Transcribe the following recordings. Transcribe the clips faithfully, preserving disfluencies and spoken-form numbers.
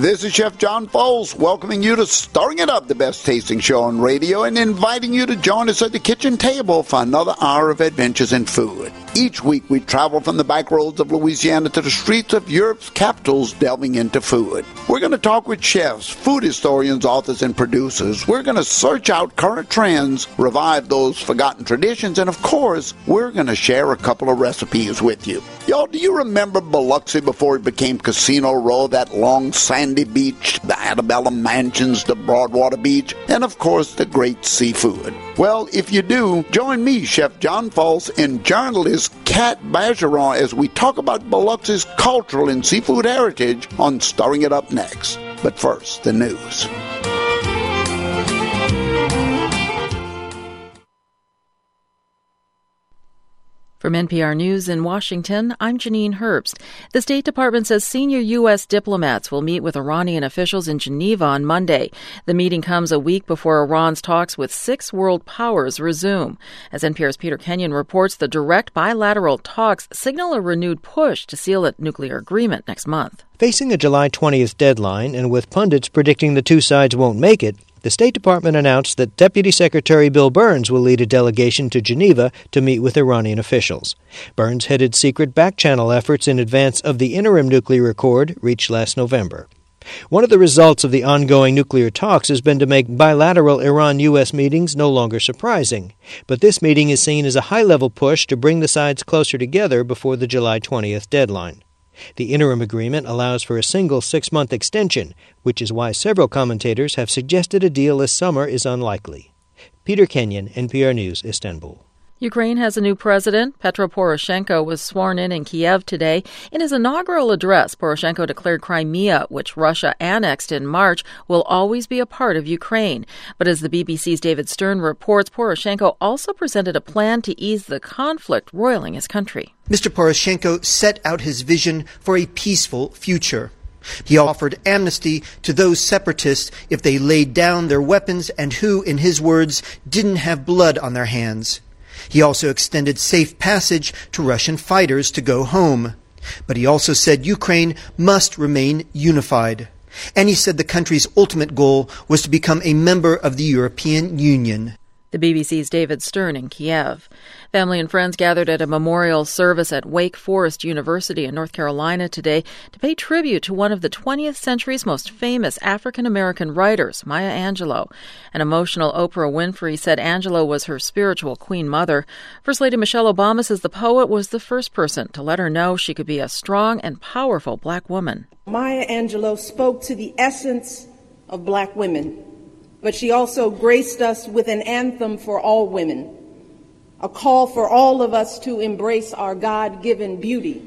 This is Chef John Foles welcoming you to Stirring It Up, the best tasting show on radio, and inviting you to join us at the kitchen table for another hour of adventures in food. Each week we travel from the back roads of Louisiana to the streets of Europe's capitals, delving into food. We're going to talk with chefs, food historians, authors, and producers. We're going to search out current trends, revive those forgotten traditions, and of course, we're going to share a couple of recipes with you. Y'all, do you remember Biloxi before it became Casino Row, that long sandy beach, the Antebellum mansions, the Broadwater Beach, and of course the great seafood? Well, if you do, join me, Chef John Foles, and journalist Kat Bergeron as we talk about Biloxi's cultural and seafood heritage on Stirring It Up next. But first, the news. From N P R News in Washington, I'm Janine Herbst. The State Department says senior U S diplomats will meet with Iranian officials in Geneva on Monday. The meeting comes a week before Iran's talks with six world powers resume. As N P R's Peter Kenyon reports, the direct bilateral talks signal a renewed push to seal a nuclear agreement next month. Facing a July twentieth deadline, and with pundits predicting the two sides won't make it, the State Department announced that Deputy Secretary Bill Burns will lead a delegation to Geneva to meet with Iranian officials. Burns headed secret back-channel efforts in advance of the interim nuclear accord reached last November. One of the results of the ongoing nuclear talks has been to make bilateral Iran-U S meetings no longer surprising. But this meeting is seen as a high-level push to bring the sides closer together before the July twentieth deadline. The interim agreement allows for a single six-month extension, which is why several commentators have suggested a deal this summer is unlikely. Peter Kenyon, N P R News, Istanbul. Ukraine has a new president. Petro Poroshenko was sworn in in Kiev today. In his inaugural address, Poroshenko declared Crimea, which Russia annexed in March, will always be a part of Ukraine. But as the B B C's David Stern reports, Poroshenko also presented a plan to ease the conflict roiling his country. Mister Poroshenko set out his vision for a peaceful future. He offered amnesty to those separatists if they laid down their weapons and who, in his words, didn't have blood on their hands. He also extended safe passage to Russian fighters to go home. But he also said Ukraine must remain unified. And he said the country's ultimate goal was to become a member of the European Union. The B B C's David Stern in Kiev. Family and friends gathered at a memorial service at Wake Forest University in North Carolina today to pay tribute to one of the twentieth century's most famous African-American writers, Maya Angelou. An emotional Oprah Winfrey said Angelou was her spiritual queen mother. First Lady Michelle Obama says the poet was the first person to let her know she could be a strong and powerful black woman. Maya Angelou spoke to the essence of black women, but she also graced us with an anthem for all women, a call for all of us to embrace our God-given beauty.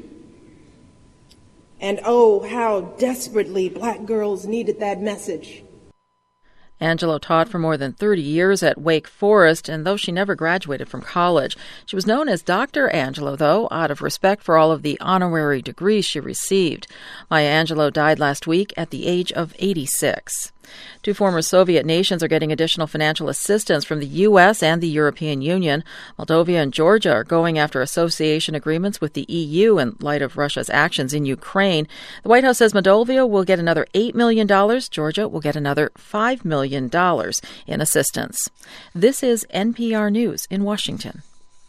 And oh, how desperately black girls needed that message. Angelou taught for more than thirty years at Wake Forest, and though she never graduated from college, she was known as Doctor Angelou, though, out of respect for all of the honorary degrees she received. Maya Angelou died last week at the age of eighty-six. Two former Soviet nations are getting additional financial assistance from the U S and the European Union. Moldova and Georgia are going after association agreements with the E U in light of Russia's actions in Ukraine. The White House says Moldova will get another eight million dollars. Georgia will get another five million dollars in assistance. This is N P R News in Washington.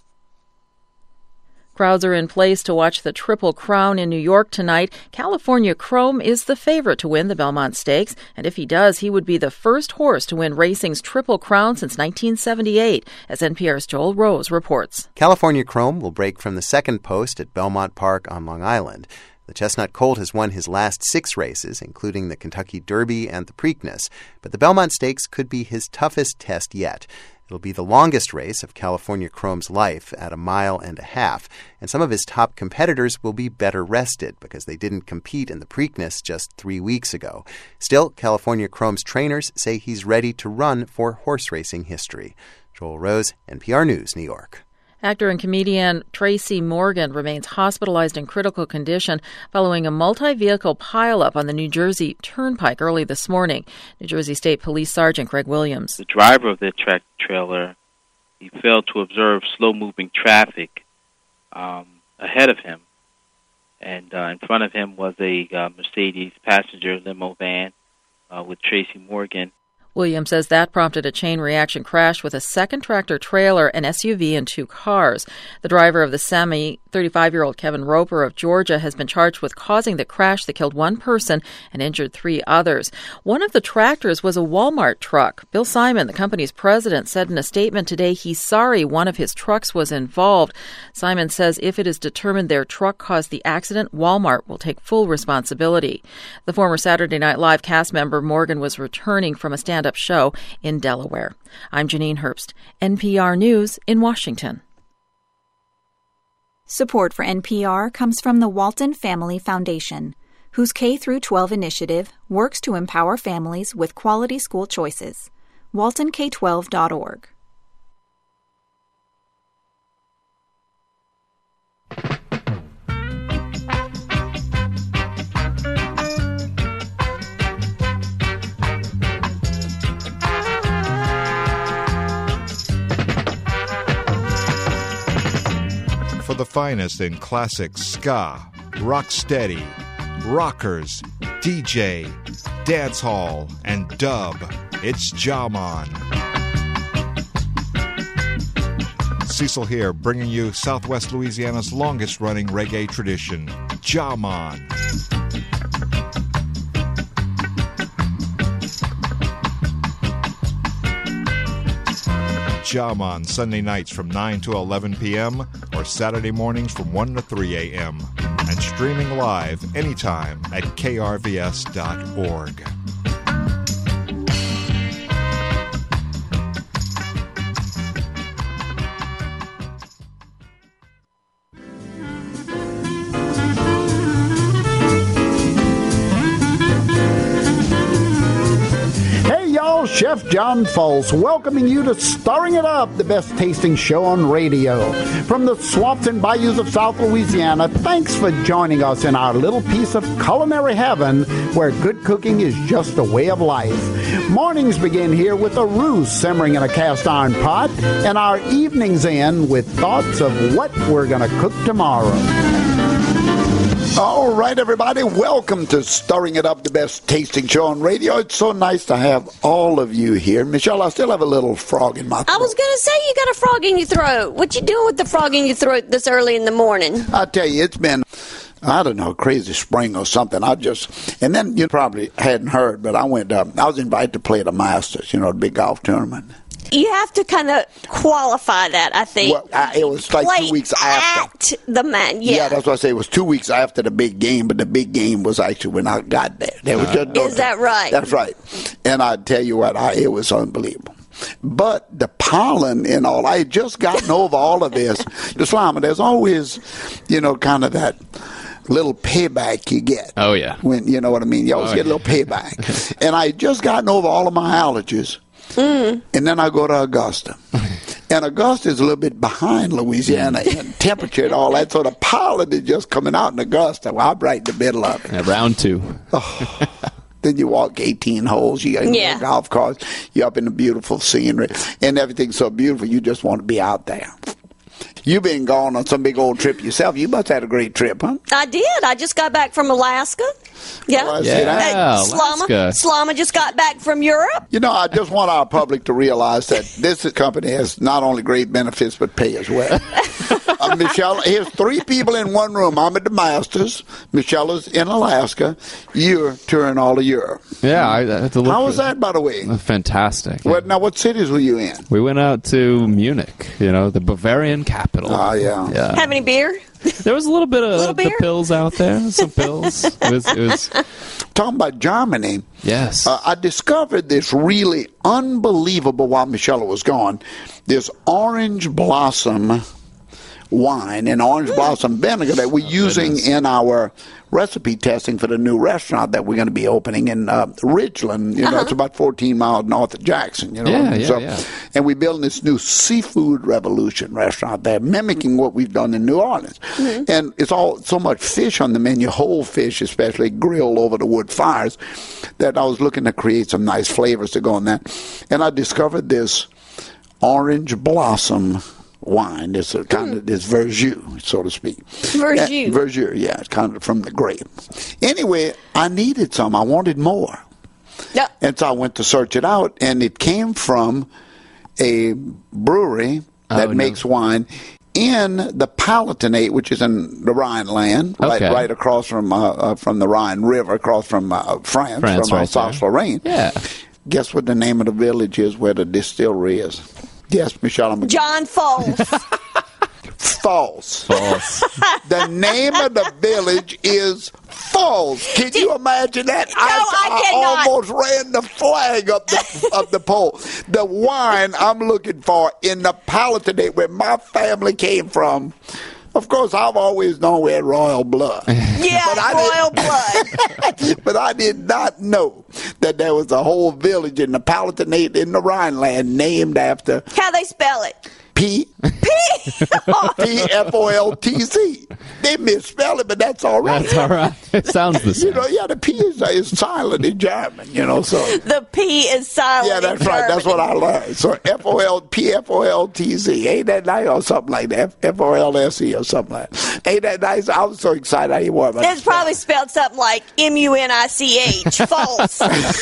Crowds are in place to watch the Triple Crown in New York tonight. California Chrome is the favorite to win the Belmont Stakes, and if he does, he would be the first horse to win racing's Triple Crown since nineteen seventy-eight, as N P R's Joel Rose reports. California Chrome will break from the second post at Belmont Park on Long Island. The Chestnut Colt has won his last six races, including the Kentucky Derby and the Preakness, but the Belmont Stakes could be his toughest test yet. It'll be the longest race of California Chrome's life at a mile and a half, and some of his top competitors will be better rested because they didn't compete in the Preakness just three weeks ago. Still, California Chrome's trainers say he's ready to run for horse racing history. Joel Rose, N P R News, New York. Actor and comedian Tracy Morgan remains hospitalized in critical condition following a multi-vehicle pileup on the New Jersey Turnpike early this morning. New Jersey State Police Sergeant Greg Williams. The driver of the track trailer, he failed to observe slow-moving traffic um, ahead of him, and uh, in front of him was a uh, Mercedes passenger limo van uh, with Tracy Morgan. Williams says that prompted a chain reaction crash with a second tractor-trailer, an S U V, and two cars. The driver of the semi, thirty-five-year-old Kevin Roper of Georgia, has been charged with causing the crash that killed one person and injured three others. One of the tractors was a Walmart truck. Bill Simon, the company's president, said in a statement today he's sorry one of his trucks was involved. Simon says if it is determined their truck caused the accident, Walmart will take full responsibility. The former Saturday Night Live cast member Morgan was returning from a stand-up show in Delaware. I'm Janine Herbst, N P R News in Washington. Support for N P R comes from the Walton Family Foundation, whose K through twelve initiative works to empower families with quality school choices. walton k twelve dot org. For the finest in classic ska, rocksteady, rockers, D J, dancehall, and dub, it's Jaman. Cecil here, bringing you Southwest Louisiana's longest-running reggae tradition, Jaman. Jaman, Sunday nights from nine to eleven p.m. or Saturday mornings from one to three a.m. and streaming live anytime at k r v s dot org. Chef John Folse welcoming you to Stirring It Up, the best tasting show on radio. From the swamps and bayous of South Louisiana, thanks for joining us in our little piece of culinary heaven where good cooking is just a way of life. Mornings begin here with a roux simmering in a cast iron pot, and our evenings end with thoughts of what we're going to cook tomorrow. All right, everybody, welcome to Stirring It Up, the best tasting show on radio. It's so nice to have all of you here. Michelle, I still have a little frog in my throat. I was going to say you got a frog in your throat. What you doing with the frog in your throat this early in the morning? I tell you, it's been, I don't know, crazy spring or something. I just, and then you probably hadn't heard, but I went up, I was invited to play at the Masters, you know, the big golf tournament. You have to kind of qualify that, I think. Well, I, it was like Play two weeks after. At the man, yeah. Yeah, that's what I say. It was two weeks after the big game, but the big game was actually when I got there. there was just, Is that right? That's right. And I tell you what, I, it was unbelievable. But the pollen and all, I had just gotten over all of this. Islam, there's always, you know, kind of that little payback you get. Oh, yeah. When, you know what I mean? You always oh, get a little yeah. payback. And I had just gotten over all of my allergies. Mm. And then I go to Augusta. And Augusta is a little bit behind Louisiana in temperature and all that. So the pollen is just coming out in Augusta. Well, I'm right in the middle of it. Yeah, round two. Oh. Then you walk eighteen holes. You got yeah. golf carts. You're up in the beautiful scenery. And everything's so beautiful, you just want to be out there. You've been gone on some big old trip yourself. You must have had a great trip, huh? I did. I just got back from Alaska. Yeah. Oh, yeah, uh, Slama, Slama just got back from Europe. You know, I just want our public to realize that this company has not only great benefits, but pay as well. uh, Michelle, here's three people in one room. I'm at the Masters. Michelle is in Alaska. You're touring all of Europe. Yeah. I, I had to look How was that, by the way? Fantastic. What, now, what cities were you in? We went out to Munich, you know, the Bavarian capital. Oh, yeah. yeah. Have any beer? There was a little bit of little the pills out there, some pills. It was, it was... Talking about Germany, yes, uh, I discovered this really unbelievable, while Michelle was gone, this orange blossom wine and orange blossom vinegar that we're oh, using goodness. in our recipe testing for the new restaurant that we're going to be opening in uh, Ridgeland. You know, uh-huh. It's about fourteen miles north of Jackson. You know, yeah, yeah, so, yeah. And we're building this new seafood revolution restaurant there, mimicking what we've done in New Orleans. Mm-hmm. And it's all so much fish on the menu, whole fish, especially grilled over the wood fires, that I was looking to create some nice flavors to go on that. And I discovered this orange blossom wine. It's a kind Mm. of this Verjus, so to speak. Verjus. Uh, Verjus, yeah, it's kind of from the grape. Anyway, I needed some. I wanted more. Yep. And so I went to search it out, and it came from a brewery that Oh, no. makes wine in the Palatinate, which is in the Rhineland, right, Okay. right across from uh, uh, from the Rhine River, across from uh, France, France, from right Alsace there. Lorraine. Yeah. Guess what the name of the village is where the distillery is? Yes, Michelle. I'm John Falls. False. False. The name of the village is Falls. Can you imagine that? No, I cannot. almost ran the flag up the up the pole. The wine I'm looking for in the Palatinate, where my family came from. Of course, I've always known we had royal blood. Yeah, But I royal didn't- blood. But I did not know that there was a whole village in the Palatinate in the Rhineland named after How they spell it? P. P F O L T Z. They misspell it, but that's all right. That's all right. It sounds the You same. know, yeah, the P is, is silent in German, you know, so. The P is silent. Yeah, that's in right. That's what Germany. I learned. So F O L P F O L T Z. Ain't that nice? Or something like that. F O L S E or something like that. Ain't that nice? I was so excited I didn't worry about It's it. probably spelled something like M U N I C H. False.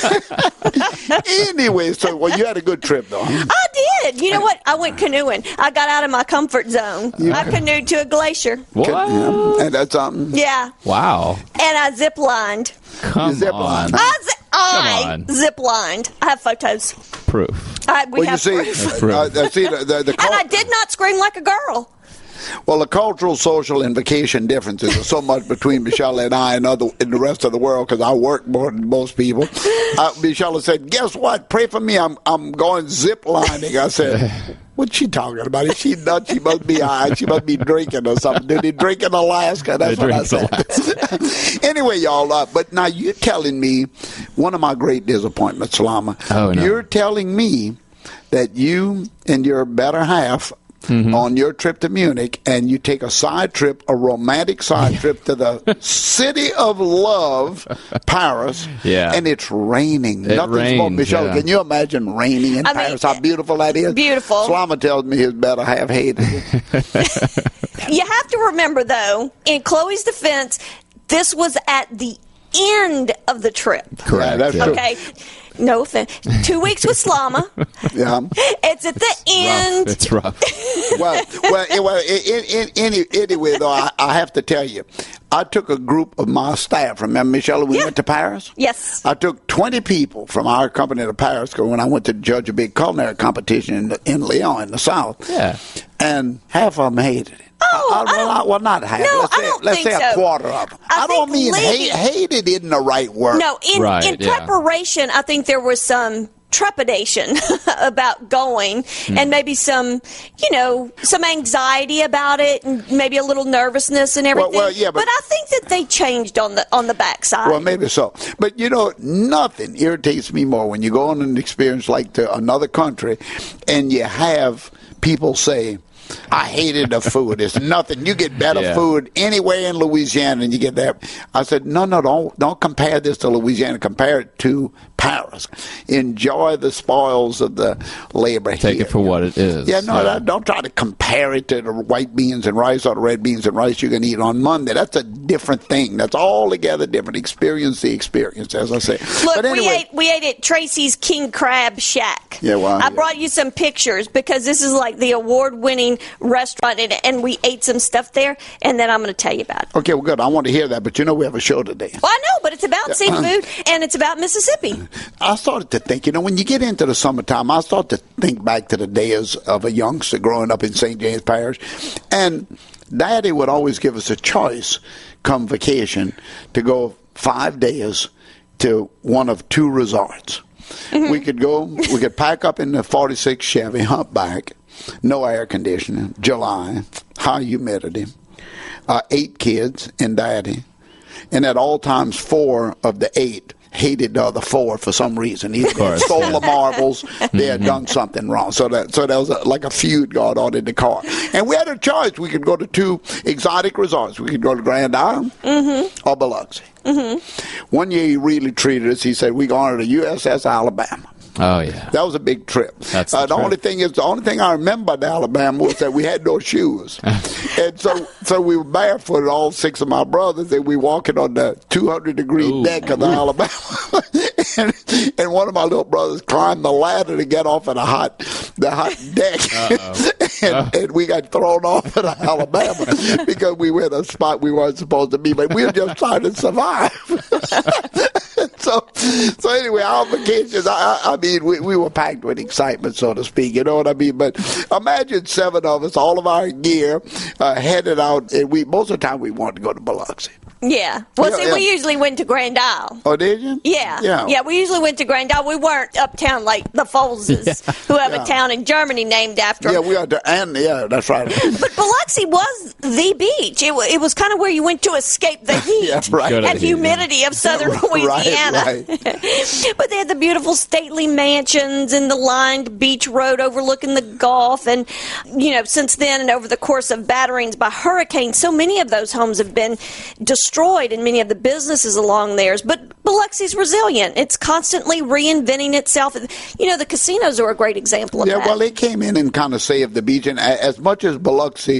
Anyway, so, well, you had a good trip, though. Huh? I did. You know what? I went canoeing. I got out of my comfort zone. I canoed to a glacier. What? Yeah, and that's something. Yeah. Wow. And I zip lined. Come Zip on. line. I, zi- I on. zip lined. I have photos. Proof. I, we Well, you have see, proof. Proof. uh, uh, see the, the, the And I did not scream like a girl. Well, the cultural, social, and vacation differences are so much between Michelle and I and other and the rest of the world because I work more than most people. Uh, Michelle said, "Guess what? Pray for me. I'm I'm going zip lining." I said, "What's she talking about? Is she nuts? She must be high. She must be drinking or something. Did he drink in Alaska?" That's They what I drink said. Anyway, y'all. Uh, but now you're telling me one of my great disappointments, Salama. Oh, no. You're telling me that you and your better half. Mm-hmm. On your trip to Munich, and you take a side trip, a romantic side trip to the city of love, Paris, Yeah. and it's raining. It Nothing's more. rains, Michelle, yeah. can you imagine raining in I mean, Paris? How beautiful that is. beautiful. Slama tells me his better half hated it. You have to remember, though, in Chloe's defense, this was at the end of the trip. Correct. Yeah, that's yeah. true. Okay. No offense. Two weeks with Slama. Yeah. It's at the end. Rough. It's rough. well, well, it, well in, in, in, anyway, though, I, I have to tell you, I took a group of my staff. Remember, Michelle, we Yeah. went to Paris? Yes. I took twenty people from our company to Paris 'cause when I went to judge a big culinary competition in, the, in Lyon, in the South. Yeah. And half of them hated it. Oh, I, I, I well, don't- I, well, not half. No, let's I say, don't let's think say a so. quarter of them. I I, don't think mean hate, leaving- hated isn't the right word. No, in, Right, in yeah. preparation, I think there was some trepidation about going Hmm. and maybe some, you know, some anxiety about it and maybe a little nervousness and everything. well, yeah, but- I think that they changed on the on the backside. Well, maybe so. But, you know, nothing irritates me more when you go on an experience like to another country and you have people say, I hated the food. It's nothing. You get better Yeah. food anywhere in Louisiana and you get that. I said, no, no, don't, don't compare this to Louisiana. Compare it to Paris. Enjoy the spoils of the labor Take here. it for what it is. Yeah, no, Don't, don't try to compare it to the white beans and rice or the red beans and rice you're going to eat on Monday. That's a different thing. That's altogether different. Experience the experience, as I say. Look, but anyway, we ate we ate at Tracy's King Crab Shack. Yeah, well, I yeah. brought you some pictures because this is like the award-winning restaurant, and, and we ate some stuff there, and then I'm going to tell you about it. Okay, well, good. I want to hear that, but you know we have a show today. Well, I know, but it's about seafood, and it's about Mississippi. I started to think, you know, when you get into the summertime, I start to think back to the days of a youngster growing up in Saint James Parish. And Daddy would always give us a choice come vacation to go five days to one of two resorts. Mm-hmm. We could go, we could pack up in the forty-six Chevy, humpback, no air conditioning, July, high humidity, uh, eight kids and Daddy. And at all times, four of the eight hated the other four for some reason. Either they had stole the marbles, they had done something wrong. So that so there was a, like a feud going on in the car. And we had a choice. We could go to two exotic resorts. We could go to Grand Isle Mm-hmm. or Biloxi. Mm-hmm. One year he really treated us. He said, we're going to the U S S Alabama. Oh, yeah. That was a big trip. That's the, uh, the trip. only thing is, the only thing I remember about Alabama was that we had no shoes. And so so we were barefooted, all six of my brothers, and we walking on the two hundred degree Ooh. deck of the Alabama. and, and one of my little brothers climbed the ladder to get off of the hot, the hot deck. and, uh. and we got thrown off of the Alabama because we were in a spot we weren't supposed to be, but we were just trying to survive. so, so anyway, our vacations, I, I mean, we, we were packed with excitement, so to speak, you know what I mean? But imagine seven of us, all of our gear, uh, headed out, and we most of the time we wanted to go to Biloxi. Yeah. Well, Yeah, see, yeah. we usually went to Grand Isle. Oh, did you? Yeah. Yeah. Yeah, we usually went to Grand Isle. We weren't uptown like the Foleses, who have Yeah. a town in Germany named after Yeah, them. we are, there, and yeah, that's right. But Biloxi was the beach. It, wa- it was kind of where you went to escape the heat Yeah, right. Go to and the heat, humidity of southern Right, Louisiana. right. But they had the beautiful stately mansions and the lined beach road overlooking the Gulf. And, you know, since then and over the course of batterings by hurricanes, so many of those homes have been destroyed and many of the businesses along there. But Biloxi's resilient. It's constantly reinventing itself. You know, the casinos are a great example of Yeah, that. well, they came in and kind of saved the beach. And a- as much as Biloxi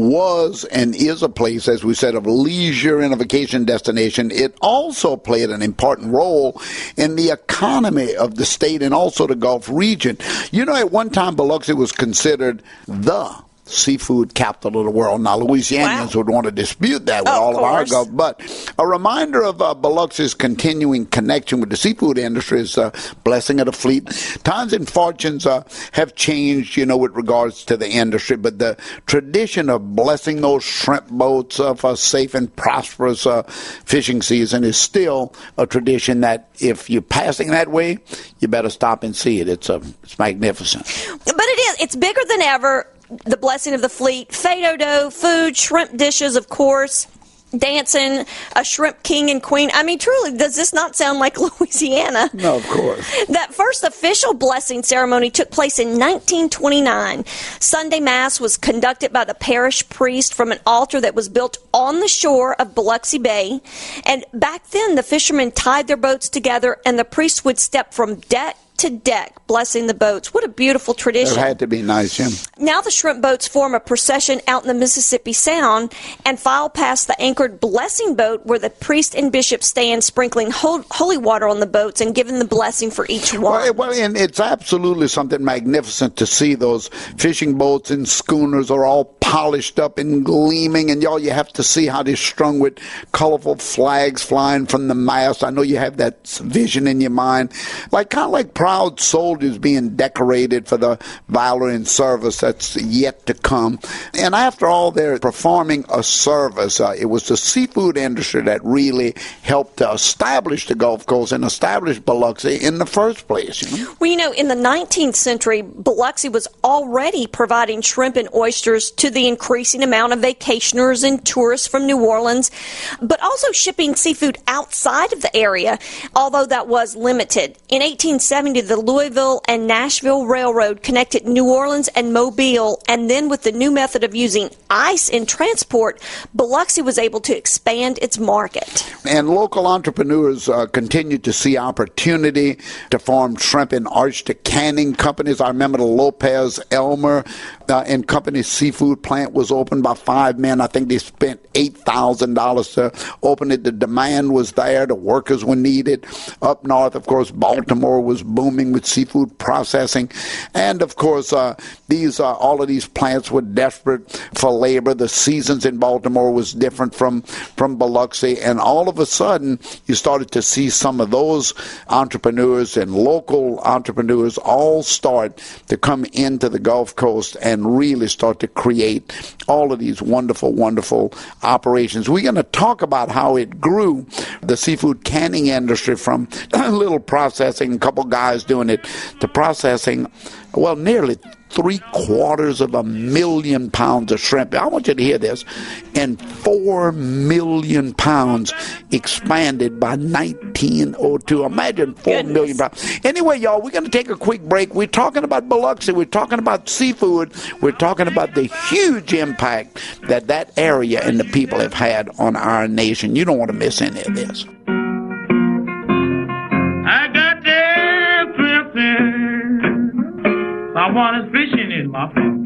was and is a place, as we said, of leisure and a vacation destination, it also played an important role in the economy of the state and also the Gulf region. You know, at one time, Biloxi was considered the seafood capital of the world. Now, Louisianians Wow. would want to dispute that with Of all of our course. Gulf. But a reminder of uh, Biloxi's continuing connection with the seafood industry is a blessing of the fleet. Times and fortunes uh, have changed, you know, with regards to the industry, but the tradition of blessing those shrimp boats uh, for a safe and prosperous uh, fishing season is still a tradition that if you're passing that way, you better stop and see it. It's, uh, it's magnificent. But it is. It's bigger than ever. The blessing of the fleet, fado dough, food, shrimp dishes, of course, dancing, a shrimp king and queen. I mean, truly, does this not sound like Louisiana? No, of course. That first official blessing ceremony took place in nineteen twenty-nine. Sunday Mass was conducted by the parish priest from an altar that was built on the shore of Biloxi Bay. And back then, the fishermen tied their boats together, and the priest would step from deck to deck, blessing the boats. What a beautiful tradition. It had to be nice, Jim. Now the shrimp boats form a procession out in the Mississippi Sound and file past the anchored blessing boat where the priest and bishop stand sprinkling hol- holy water on the boats and giving the blessing for each one. Well, well, and it's absolutely something magnificent to see those fishing boats and schooners are all polished up and gleaming, and y'all, you have to see how they're strung with colorful flags flying from the mast. I know you have that vision in your mind, like kind of like proud soldiers being decorated for the valor and service that's yet to come. And after all, they're performing a service. Uh, it was the seafood industry that really helped to establish the Gulf Coast and establish Biloxi in the first place. You know? Well, you know, in the nineteenth century, Biloxi was already providing shrimp and oysters to the increasing amount of vacationers and tourists from New Orleans, but also shipping seafood outside of the area, although that was limited. In eighteen seventy, the Louisville and Nashville Railroad connected New Orleans and Mobile, and then with the new method of using ice in transport, Biloxi was able to expand its market. And local entrepreneurs uh, continued to see opportunity to form shrimp and oyster canning companies. I remember the Lopez Elmer uh, and Company seafood plant was opened by five men. I think they spent eight thousand dollars to open it. The demand was there. The workers were needed. Up north, of course, Baltimore was booming with seafood processing. And, of course, uh, these uh, all of these plants were desperate for labor. The seasons in Baltimore was different from, from Biloxi. And all of a sudden, you started to see some of those entrepreneurs and local entrepreneurs all start to come into the Gulf Coast and really start to create all of these wonderful, wonderful operations. We're going to talk about how it grew, the seafood canning industry, from a little processing, a couple guys doing it, to processing, well, nearly three quarters of a million pounds of shrimp. I want you to hear this. And four million pounds expanded by nineteen oh two. Imagine four Goodness. million pounds. Anyway, y'all, we're going to take a quick break. We're talking about Biloxi. We're talking about seafood. We're talking about the huge impact that that area and the people have had on our nation. You don't want to miss any of this. I got that something California's fishing is my favorite.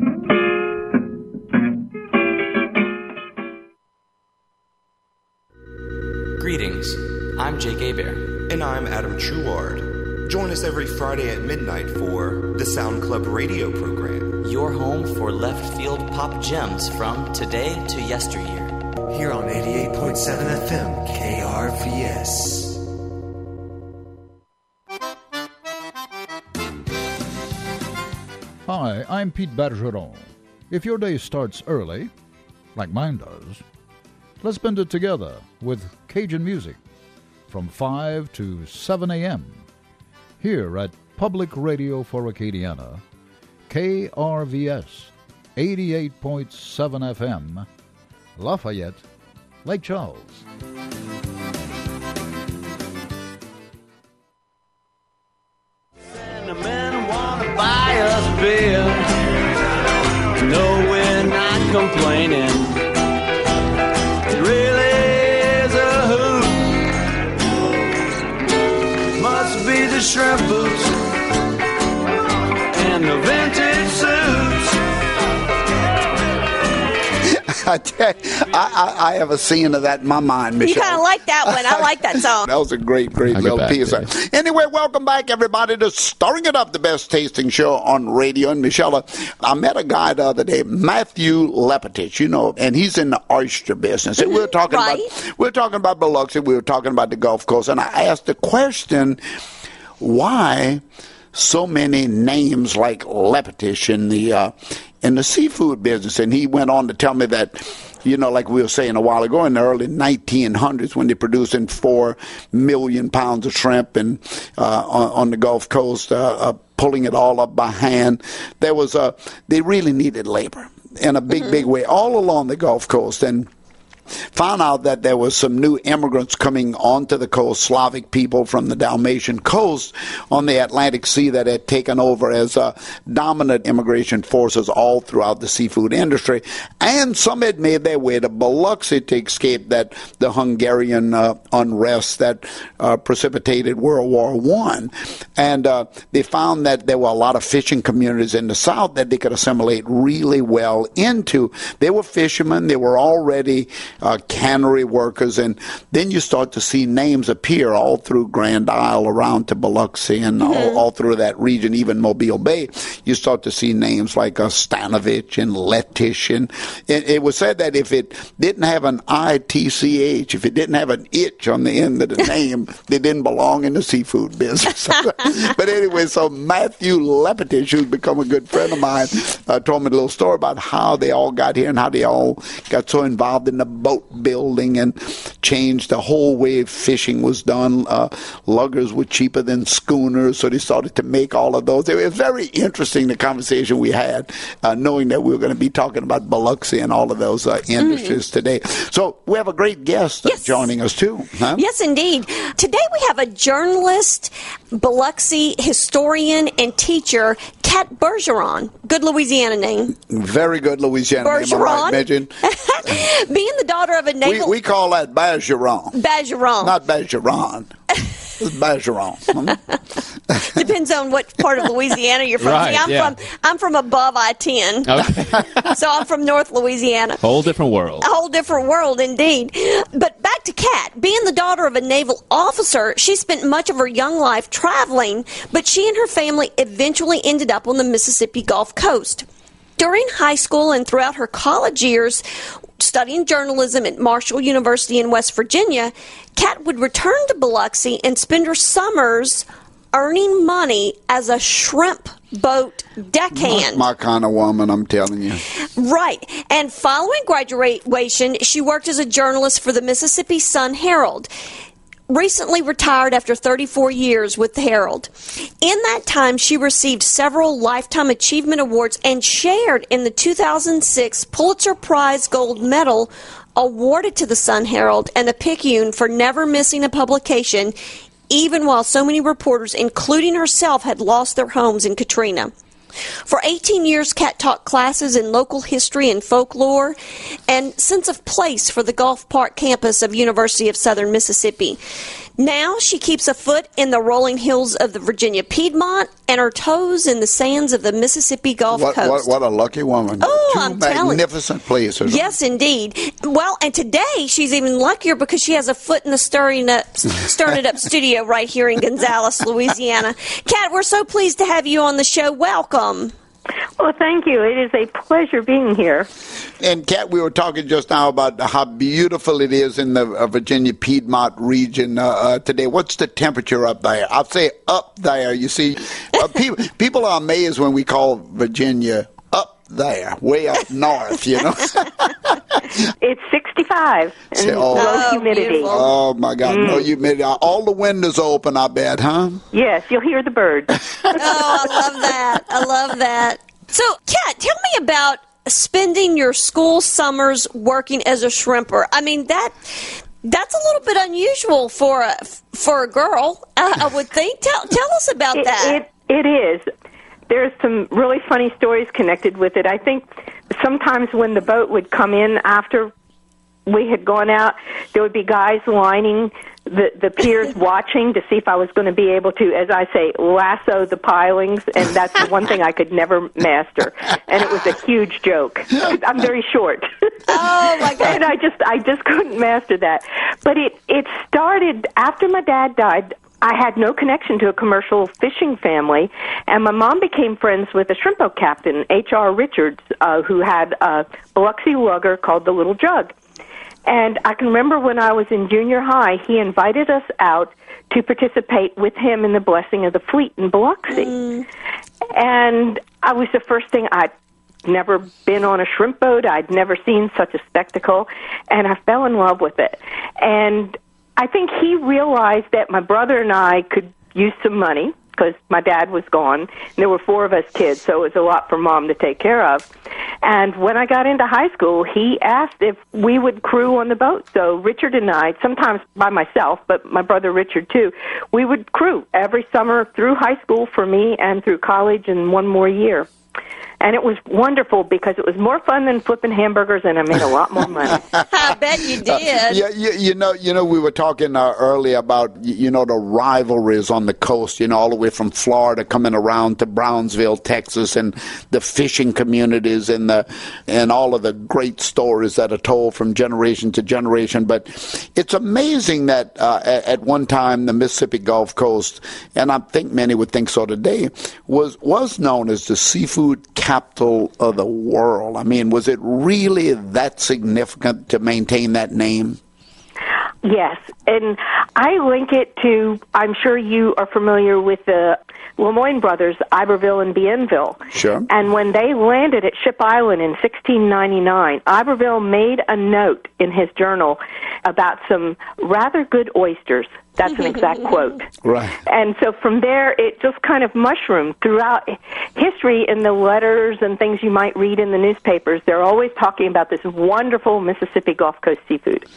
Greetings, I'm Jake Hebert. And I'm Adam Truard. Join us every Friday at midnight for the Sound Club radio program. Your home for left field pop gems from today to yesteryear. Here on eighty-eight point seven F M K R V S. Hi, I'm Pete Bergeron. If your day starts early, like mine does, let's spend it together with Cajun music from five to seven a.m. here at Public Radio for Acadiana, K R V S, eighty-eight point seven F M, Lafayette, Lake Charles. Sentiment wanna buy us beer. No, we're not complaining. It really is a hoot. Must be the shrimp boots and the vintage suits. I, tell you, I, I, I have a scene of that in my mind, Michelle. You kind of like that one. I like that song. That was a great, great I'll little get piece. back to Anyway, welcome back, everybody, to Stirring It Up, the best tasting show on radio. And, Michelle, I met a guy the other day, Matthew Lepetich, you know, and he's in the oyster business. And we were talking Right. about we were talking about Biloxi. We were talking about the Gulf Coast. And I asked the question, why so many names like Lepetich in the uh, in the seafood business? And he went on to tell me that, you know, like we were saying a while ago, in the early nineteen hundreds, when they're producing four million pounds of shrimp and uh, on, on the Gulf Coast, uh, uh, pulling it all up by hand, there was a they really needed labor in a big, mm-hmm. big way all along the Gulf Coast. And found out that there was some new immigrants coming onto the coast, Slavic people from the Dalmatian coast on the Atlantic Sea that had taken over as uh, dominant immigration forces all throughout the seafood industry. And some had made their way to Biloxi to escape that the Hungarian uh, unrest that uh, precipitated World War One. And uh, they found that there were a lot of fishing communities in the South that they could assimilate really well into. They were fishermen. They were already Uh, cannery workers, and then you start to see names appear all through Grand Isle around to Biloxi and mm-hmm. all, all through that region, even Mobile Bay. You start to see names like uh, Stanovich and Letish, and it, it was said that if it didn't have an I T C H, if it didn't have an itch on the end of the name, they didn't belong in the seafood business. But anyway, so Matthew Lepetich, who's become a good friend of mine, uh, told me a little story about how they all got here and how they all got so involved in the boat building and changed the whole way fishing was done. Uh, luggers were cheaper than schooners, so they started to make all of those. It was very interesting, the conversation we had, uh, knowing that we were going to be talking about Biloxi and all of those uh, industries mm. today. So we have a great guest uh, yes. joining us, too. Huh? Yes, indeed. Today we have a journalist, Biloxi historian, and teacher, Kat Bergeron. Good Louisiana name. Very good Louisiana Bergeron. name, am I right, Megan? Being the daughter of a naval... We, we call that Bergeron. Bergeron. Not Bergeron. It's Bergeron. Depends on what part of Louisiana you're from. Right, See, I'm yeah. from I'm from above I ten. Okay. So I'm from North Louisiana. Whole different world. A whole different world, indeed. But back to Kat. Being the daughter of a naval officer, she spent much of her young life traveling, but she and her family eventually ended up on the Mississippi Gulf Coast. During high school and throughout her college years, studying journalism at Marshall University in West Virginia, Kat would return to Biloxi and spend her summers earning money as a shrimp boat deckhand. My, my kind of woman, I'm telling you. Right. And following graduation, she worked as a journalist for the Mississippi Sun-Herald. Recently retired after thirty-four years with the Herald. In that time, she received several Lifetime Achievement Awards and shared in the two thousand six Pulitzer Prize Gold Medal awarded to the Sun-Herald and a Picayune for never missing a publication, even while so many reporters, including herself, had lost their homes in Katrina. For eighteen years, Kat taught classes in local history and folklore and sense of place for the Gulf Park campus of University of Southern Mississippi. Now she keeps a foot in the rolling hills of the Virginia Piedmont and her toes in the sands of the Mississippi Gulf what, Coast. What, what a lucky woman. Oh, Two I'm telling magnificent places. Yes, indeed. Well, and today she's even luckier because she has a foot in the stirring up, stirring it up studio right here in Gonzales, Louisiana. Kat, we're so pleased to have you on the show. Welcome. Well, thank you. It is a pleasure being here. And, Kat, we were talking just now about how beautiful it is in the uh, Virginia Piedmont region uh, uh, today. What's the temperature up there? I'll say up there. You see, uh, people, people are amazed when we call Virginia up there, way up north, you know. It's sixty-five and Say, oh, low humidity. Beautiful. Oh, my God, Mm. no humidity. All the windows open, I bet, huh? Yes, you'll hear the birds. Oh, I love that. I love that. So, Kat, tell me about spending your school summers working as a shrimper. I mean, that that's a little bit unusual for a, for a girl, uh, I would think. Tell, tell us about It, that. it, it is. There's some really funny stories connected with it. I think sometimes when the boat would come in after we had gone out, there would be guys lining the, the piers watching to see if I was going to be able to, as I say, lasso the pilings, and that's the one thing I could never master. And it was a huge joke. I'm very short. Oh, my God. And I just, I just couldn't master that. But it, it started after my dad died. I had no connection to a commercial fishing family, and my mom became friends with a shrimp boat captain, H R Richards, uh, who had a Biloxi lugger called the Little Jug. And I can remember when I was in junior high, he invited us out to participate with him in the blessing of the fleet in Biloxi. Mm. And I was the first thing I'd never been on a shrimp boat. I'd never seen such a spectacle, and I fell in love with it. And I think he realized that my brother and I could use some money because my dad was gone. And there were four of us kids, so it was a lot for Mom to take care of. And when I got into high school, he asked if we would crew on the boat. So Richard and I, sometimes by myself, but my brother Richard too, we would crew every summer through high school for me and through college and one more year. And it was wonderful because it was more fun than flipping hamburgers, and I made a lot more money. I bet you did. Uh, yeah, you, you know, you know, we were talking uh, earlier about you know the rivalries on the coast. You know, all the way from Florida coming around to Brownsville, Texas, and the fishing communities and the and all of the great stories that are told from generation to generation. But it's amazing that uh, at, at one time the Mississippi Gulf Coast, and I think many would think so today, was was known as the seafood capital of the world. I mean, was it really that significant to maintain that name? Yes, and I link it to, I'm sure you are familiar with the Lemoyne brothers, Iberville and Bienville. Sure. And when they landed at Ship Island in sixteen ninety-nine, Iberville made a note in his journal about some rather good oysters. That's an exact quote. Right. And so from there, it just kind of mushroomed throughout history in the letters and things you might read in the newspapers. They're always talking about this wonderful Mississippi Gulf Coast seafood.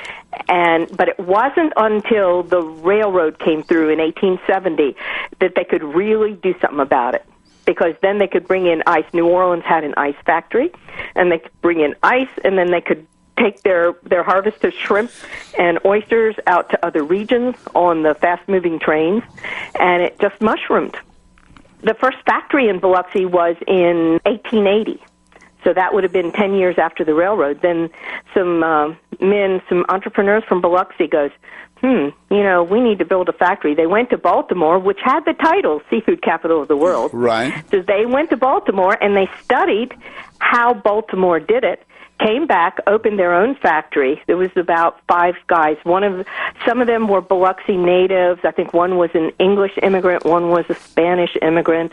And but it wasn't until the railroad came through in eighteen seventy that they could really do something about it. Because then they could bring in ice. New Orleans had an ice factory, and they could bring in ice, and then they could take their, their harvest of shrimp and oysters out to other regions on the fast-moving trains, and it just mushroomed. The first factory in Biloxi was in eighteen eighty, so that would have been ten years after the railroad. Then some uh, men, some entrepreneurs from Biloxi goes, hmm, you know, we need to build a factory. They went to Baltimore, which had the title Seafood Capital of the World. Right. So they went to Baltimore, and they studied how Baltimore did it, came back, opened their own factory. There was about five guys. One of some of them were Biloxi natives. I think one was an English immigrant, one was a Spanish immigrant.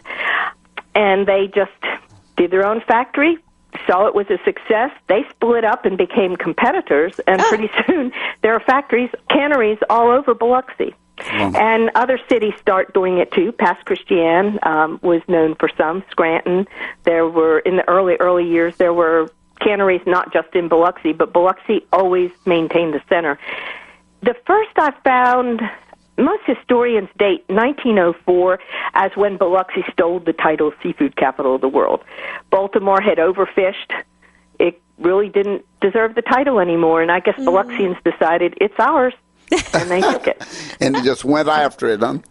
And they just did their own factory, saw it was a success. They split up and became competitors, and pretty soon there are factories, canneries all over Biloxi. Wow. And other cities start doing it too. Pass Christian um, was known for some. Scranton. There were, in the early, early years, there were canneries not just in Biloxi, but Biloxi always maintained the center. The first I found, most historians date nineteen oh four as when Biloxi stole the title Seafood Capital of the World. Baltimore had overfished. It really didn't deserve the title anymore, and I guess mm. Biloxians decided it's ours. And they took it. And they just went after it, huh?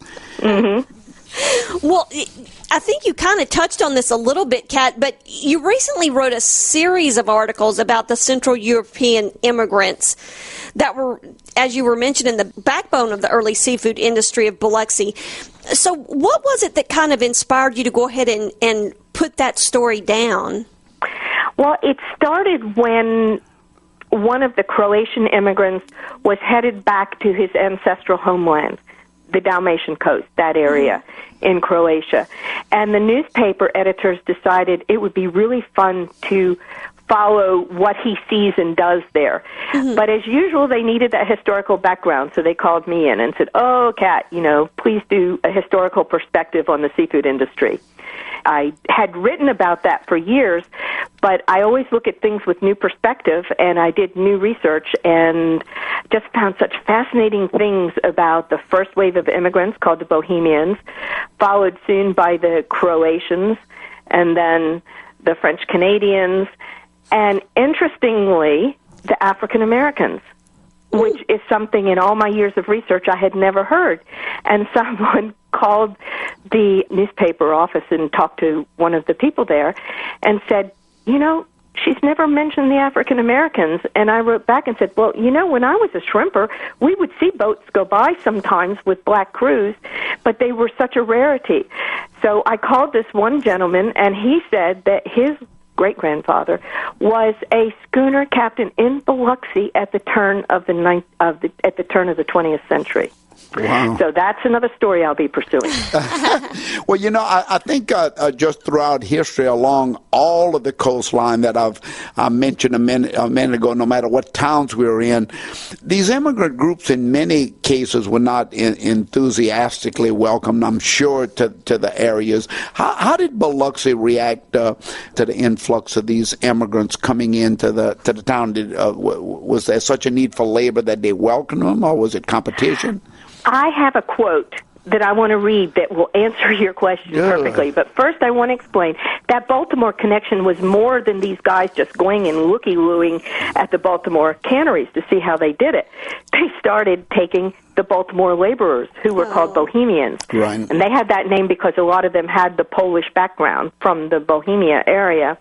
Mm-hmm. Well, I think you kind of touched on this a little bit, Kat, but you recently wrote a series of articles about the Central European immigrants that were, as you were mentioning, the backbone of the early seafood industry of Biloxi. So what was it that kind of inspired you to go ahead and, and put that story down? Well, it started when one of the Croatian immigrants was headed back to his ancestral homeland, the Dalmatian coast, that area mm-hmm. in Croatia. And the newspaper editors decided it would be really fun to follow what he sees and does there. Mm-hmm. But as usual, they needed that historical background, so they called me in and said, oh, Kat, you know, please do a historical perspective on the seafood industry. I had written about that for years, but I always look at things with new perspective, and I did new research and just found such fascinating things about the first wave of immigrants called the Bohemians, followed soon by the Croatians, and then the French Canadians, and interestingly, the African Americans, which is something in all my years of research I had never heard. And someone called the newspaper office and talked to one of the people there and said, you know, she's never mentioned the African Americans. And I wrote back and said, well, you know, when I was a shrimper, we would see boats go by sometimes with black crews, but they were such a rarity. So I called this one gentleman, and he said that his great-grandfather was a schooner captain in Biloxi at the turn of the ninth, of the at the turn of the twentieth century. Wow. So that's another story I'll be pursuing. Well, you know, I, I think uh, uh, just throughout history, along all of the coastline that I've uh, mentioned a minute, a minute ago, no matter what towns we were in, these immigrant groups in many cases were not in, enthusiastically welcomed, I'm sure, to, to the areas. How, how did Biloxi react uh, to the influx of these immigrants coming into the to the town? Did, uh, w- was there such a need for labor that they welcomed them, or was it competition? I have a quote that I want to read that will answer your question yeah. perfectly. But first I want to explain that Baltimore connection was more than these guys just going and looky-looing at the Baltimore canneries to see how they did it. They started taking the Baltimore laborers, who were oh. called Bohemians. Right. And they had that name because a lot of them had the Polish background from the Bohemia area.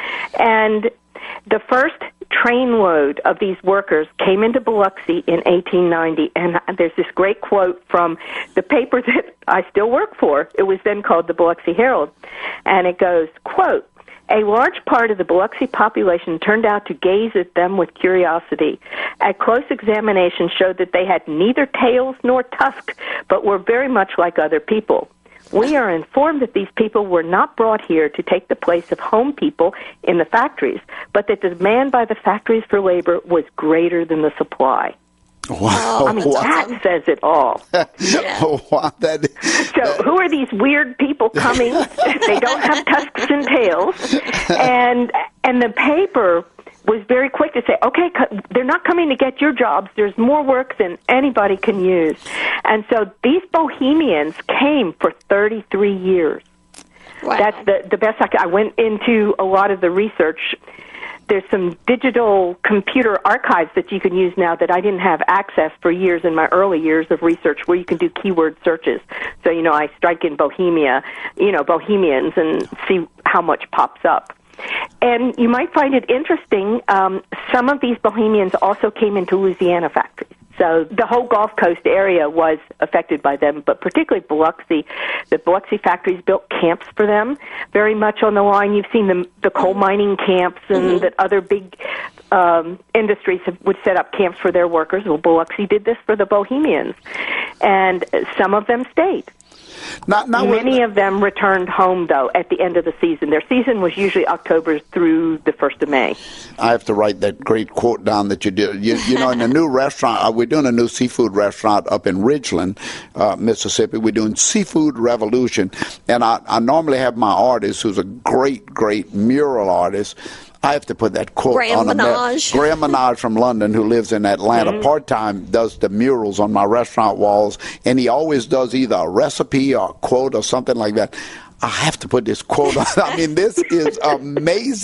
And the first trainload of these workers came into Biloxi in eighteen ninety, and there's this great quote from the paper that I still work for. It was then called the Biloxi Herald, and it goes, quote, a large part of the Biloxi population turned out to gaze at them with curiosity. A close examination showed that they had neither tails nor tusks, but were very much like other people. We are informed that these people were not brought here to take the place of home people in the factories, but that the demand by the factories for labor was greader than the supply. Wow. I mean, wow. that says it all. Yeah. Wow, that, so who are these weird people coming? They don't have tusks and tails. And, and the paper was very quick to say, okay, they're not coming to get your jobs. There's more work than anybody can use. And so these Bohemians came for thirty-three years. Wow. That's the, the best I could. I went into a lot of the research. There's some digital computer archives that you can use now that I didn't have access for years in my early years of research, where you can do keyword searches. So, you know, I strike in Bohemia, you know, Bohemians, and see how much pops up. And you might find it interesting, um, some of these Bohemians also came into Louisiana factories. So the whole Gulf Coast area was affected by them, but particularly Biloxi. The Biloxi factories built camps for them, very much on the line. You've seen the, the coal mining camps, and mm-hmm. that other big um, industries have, would set up camps for their workers. Well, Biloxi did this for the Bohemians, and some of them stayed. Not, not Many of them returned home, though, at the end of the season. Their season was usually October through the first of May. I have to write that great quote down that you did. You, you know, in a new restaurant, uh, we're doing a new seafood restaurant up in Ridgeland, uh, Mississippi. We're doing Seafood Revolution. And I, I normally have my artist, who's a great, great mural artist. I have to put that quote Graham on Minaj. a Graham Minaj from London, who lives in Atlanta, mm-hmm. part-time, does the murals on my restaurant walls, and he always does either a recipe or a quote or something like that. I have to put this quote on. I mean, this is amazing.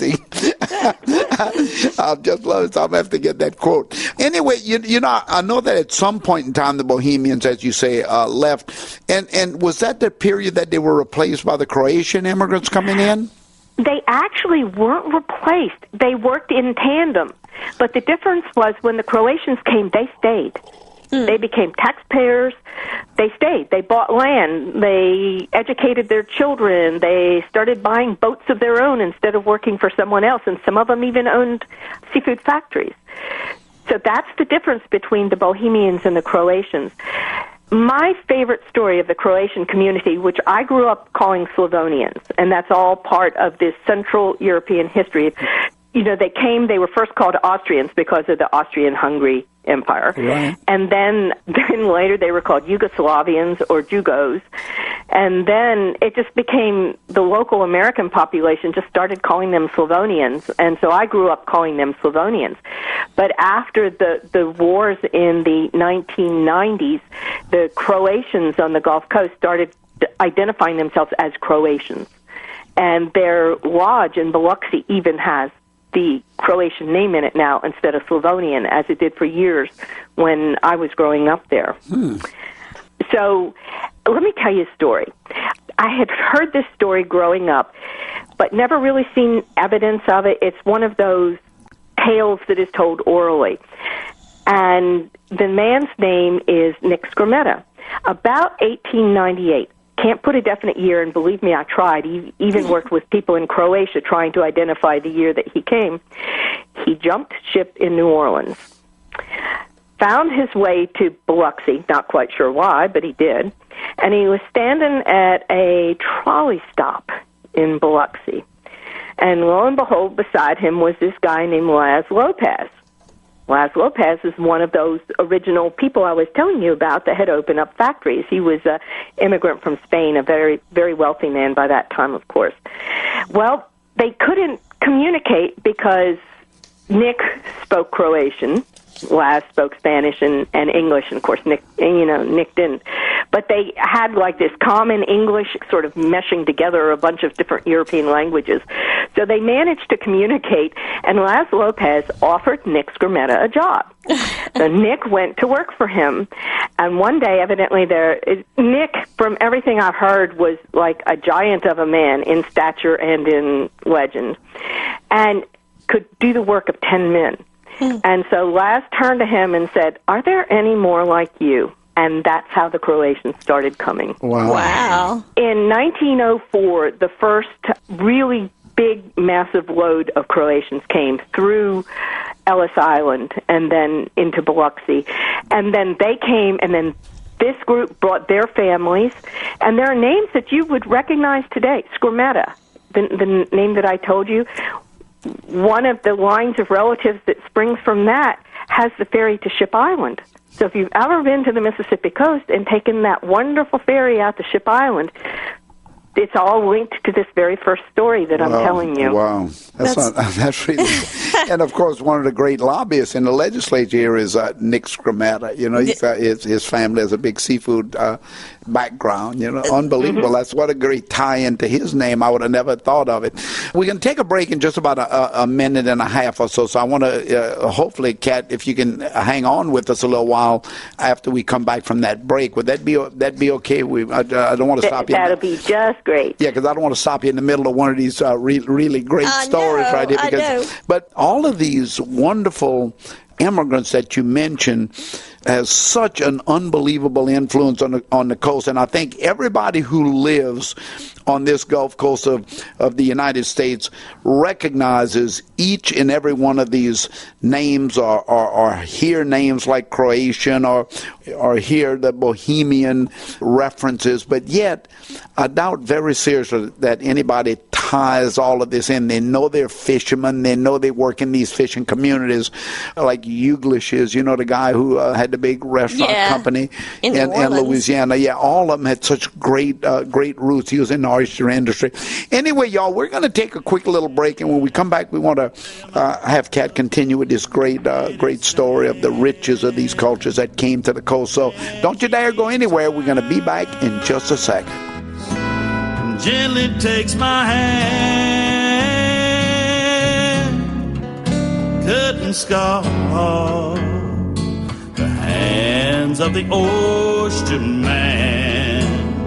I just love it. So I'm going to have to get that quote. Anyway, you, you know, I know that at some point in time, the Bohemians, as you say, uh, left. And, and was that the period that they were replaced by the Croatian immigrants coming in? They actually weren't replaced. They worked in tandem. But the difference was when the Croatians came, they stayed. Mm. They became taxpayers. They stayed. They bought land. They educated their children. They started buying boats of their own instead of working for someone else. And some of them even owned seafood factories. So that's the difference between the Bohemians and the Croatians. My favorite story of the Croatian community, which I grew up calling Slavonians, and that's all part of this Central European history. You know, they came, they were first called Austrians because of the Austrian-Hungary Empire. Right. And then, then later they were called Yugoslavians or Jugos. And then it just became, the local American population just started calling them Slavonians. And so I grew up calling them Slavonians. But after the, the wars in the nineteen nineties, the Croatians on the Gulf Coast started identifying themselves as Croatians. And their lodge in Biloxi even has the Croatian name in it now instead of Slavonian, as it did for years when I was growing up there. Hmm. So let me tell you a story. I had heard this story growing up, but never really seen evidence of it. It's one of those tales that is told orally. And the man's name is Nick Skrmeta. About eighteen ninety-eight. Can't put a definite year, and believe me, I tried. He even worked with people in Croatia trying to identify the year that he came. He jumped ship in New Orleans, found his way to Biloxi, not quite sure why, but he did, and he was standing at a trolley stop in Biloxi. And lo and behold, beside him was this guy named Laz Lopez. Laz Lopez is one of those original people I was telling you about that had opened up factories. He was an immigrant from Spain, a very, very wealthy man by that time, of course. Well, they couldn't communicate because Nick spoke Croatian, Laz spoke Spanish and, and English, and of course Nick, you know, Nick didn't. But they had like this common English sort of meshing together a bunch of different European languages. So they managed to communicate, and Laz Lopez offered Nick Skrmeta a job. So Nick went to work for him, and one day, evidently, there Nick, from everything I've heard, was like a giant of a man in stature and in legend, and could do the work of ten men. And so Laz turned to him and said, "Are there any more like you?" And that's how the Croatians started coming. Wow. Wow. In nineteen oh four, the first really big, massive load of Croatians came through Ellis Island and then into Biloxi. And then they came, and then this group brought their families. And there are names that you would recognize today. Skrmeta, the, the name that I told you. One of the lines of relatives that springs from that has the ferry to Ship Island. So if you've ever been to the Mississippi coast and taken that wonderful ferry out to Ship Island, it's all linked to this very first story that I'm wow. telling you. Wow. That's, that's, not, that's really... And, of course, one of the great lobbyists in the legislature here is uh, Nick Skrmeta. You know, he's, uh, his, his family has a big seafood uh, background, you know. Unbelievable. Mm-hmm. That's what a great tie-in to his name. I would have never thought of it. We're going to take a break in just about a, a minute and a half or so. So I want to, uh, hopefully, Kat, if you can hang on with us a little while after we come back from that break. Would that be that be okay? We, I, I don't want to stop you. That'll be just great. Yeah, because I don't want to stop you in the middle of one of these uh, re- really great I stories know, right here. Because, I know. But all of these wonderful immigrants that you mentioned has such an unbelievable influence on the, on the coast. And I think everybody who lives on this Gulf Coast of, of the United States recognizes each and every one of these names, or, or, or hear names like Croatian, or, or hear the Bohemian references. But yet, I doubt very seriously that anybody ties all of this in. They know they're fishermen. They know they work in these fishing communities, like Uglish is, you know, the guy who uh, had the big restaurant yeah. company in, in, in Louisiana. Yeah, all of them had such great, uh, great roots. He was in the oyster industry. Anyway, y'all, we're going to take a quick little break, and when we come back, we want to uh, have Kat continue with this great, uh, great story of the riches of these cultures that came to the coast. So don't you dare go anywhere. We're going to be back in just a second. Gently takes my hand, couldn't scar the hands of the oyster man.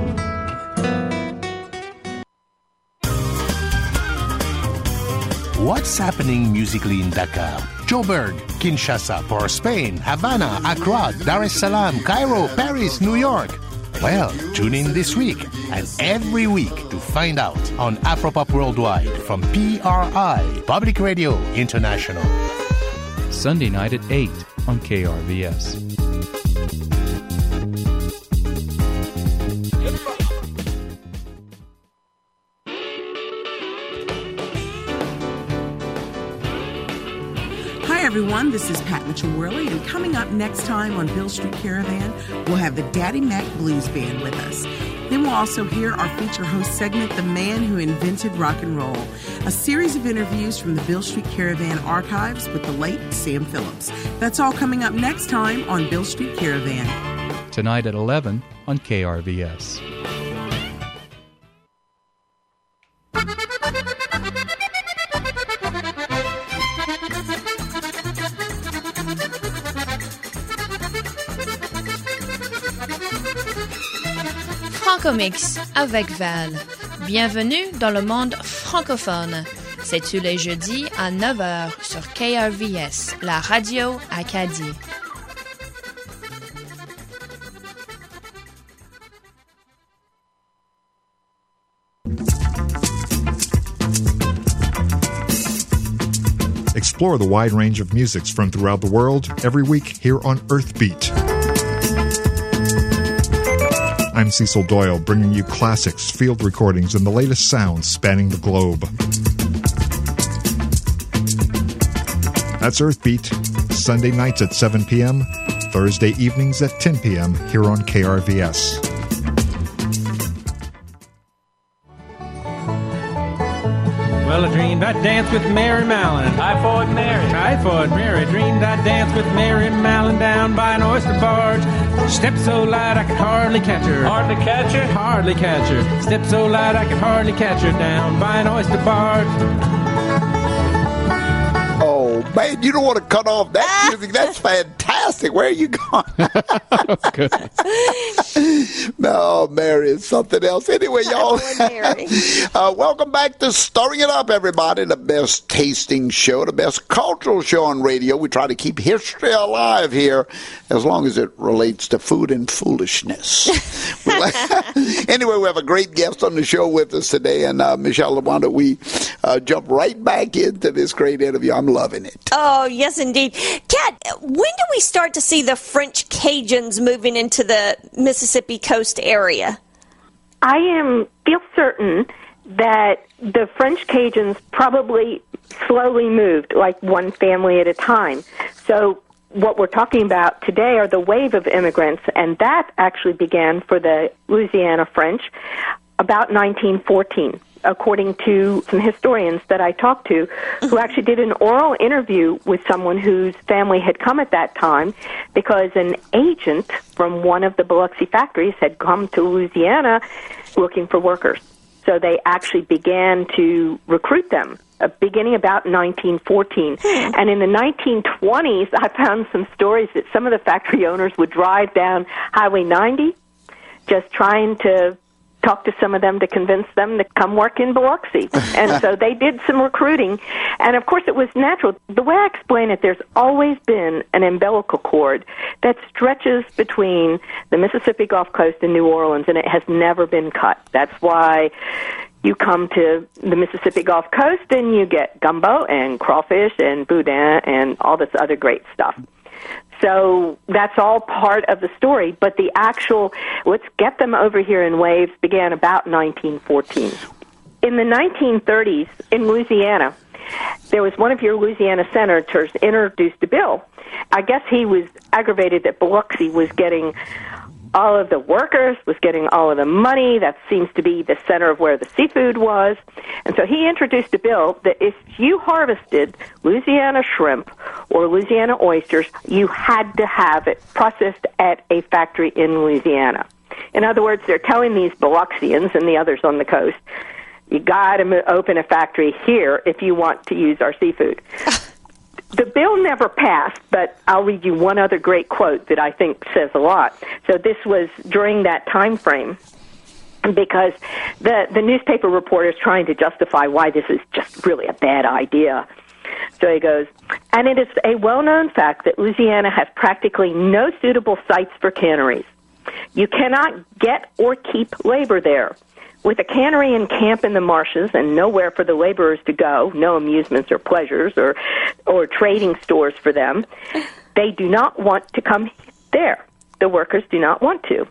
What's happening musically in Dakar, Joburg, Kinshasa, Port Spain, Havana, Accra, Dar es Salaam, Cairo, Paris, New York? Well, tune in this week and every week to find out on Afropop Worldwide from P R I, Public Radio International. Sunday night at eight on K R V S. Hi everyone, this is Pat Mitchell-Worley, and coming up next time on Beale Street Caravan, we'll have the Daddy Mac Blues Band with us. Then we'll also hear our feature host segment, The Man Who Invented Rock and Roll, a series of interviews from the Beale Street Caravan archives with the late Sam Phillips. That's all coming up next time on Beale Street Caravan. Tonight at eleven on K R V S. Francomix avec Val. Bienvenue dans le monde francophone. C'est tous les jeudis à neuf heures sur K R V S, la radio Acadie. Explore the wide range of musics from throughout the world every week here on Earthbeat. I'm Cecil Doyle, bringing you classics, field recordings, and the latest sounds spanning the globe. That's Earthbeat, Sunday nights at seven p.m., Thursday evenings at ten p.m. here on K R V S. Well, I dreamed I'd dance with Mary Mallon. Typhoid Mary. Typhoid Mary. Dreamed I'd dance with Mary Mallon down by an oyster barge. Stepped so light I could hardly catch her. Hardly catch her? Hardly catch her. Stepped so light I could hardly catch her down by an oyster barge. Oh, man, you don't want to cut off that music. That's fantastic. Where are you going? That's good. No, Mary is something else. Anyway, y'all, uh, welcome back to Stirring It Up, everybody, the best tasting show, the best cultural show on radio. We try to keep history alive here as long as it relates to food and foolishness. Anyway, we have a great guest on the show with us today, and uh, Michelle, why don't we uh, jump right back into this great interview? I'm loving it. Oh, yes, indeed. Kat, when do we start to see the French Cajuns moving into the Mississippi coast area? I am feel certain that the French Cajuns probably slowly moved, like one family at a time. So what we're talking about today are the wave of immigrants, and that actually began for the Louisiana French about nineteen fourteen. According to some historians that I talked to, who actually did an oral interview with someone whose family had come at that time because an agent from one of the Biloxi factories had come to Louisiana looking for workers. So they actually began to recruit them, uh, beginning about nineteen fourteen. And in the nineteen twenties, I found some stories that some of the factory owners would drive down Highway ninety just trying to talk to some of them to convince them to come work in Biloxi. And so they did some recruiting. And, of course, it was natural. The way I explain it, there's always been an umbilical cord that stretches between the Mississippi Gulf Coast and New Orleans, and it has never been cut. That's why you come to the Mississippi Gulf Coast and you get gumbo and crawfish and boudin and all this other great stuff. So that's all part of the story, but the actual, let's get them over here in waves, began about nineteen fourteen. In the nineteen thirties, in Louisiana, there was one of your Louisiana senators introduced a bill. I guess he was aggravated that Biloxi was getting all of the workers, was getting all of the money. That seems to be the center of where the seafood was. And so he introduced a bill that if you harvested Louisiana shrimp or Louisiana oysters, you had to have it processed at a factory in Louisiana. In other words, they're telling these Biloxians and the others on the coast, you got to open a factory here if you want to use our seafood. the bill never passed, but I'll read you one other great quote that I think says a lot. So this was during that time frame, because the, the newspaper reporter is trying to justify why this is just really a bad idea. So he goes, and it is a well-known fact that Louisiana has practically no suitable sites for canneries. You cannot get or keep labor there. With a cannery in camp in the marshes and nowhere for the laborers to go, no amusements or pleasures or, or trading stores for them, they do not want to come there. The workers do not want to.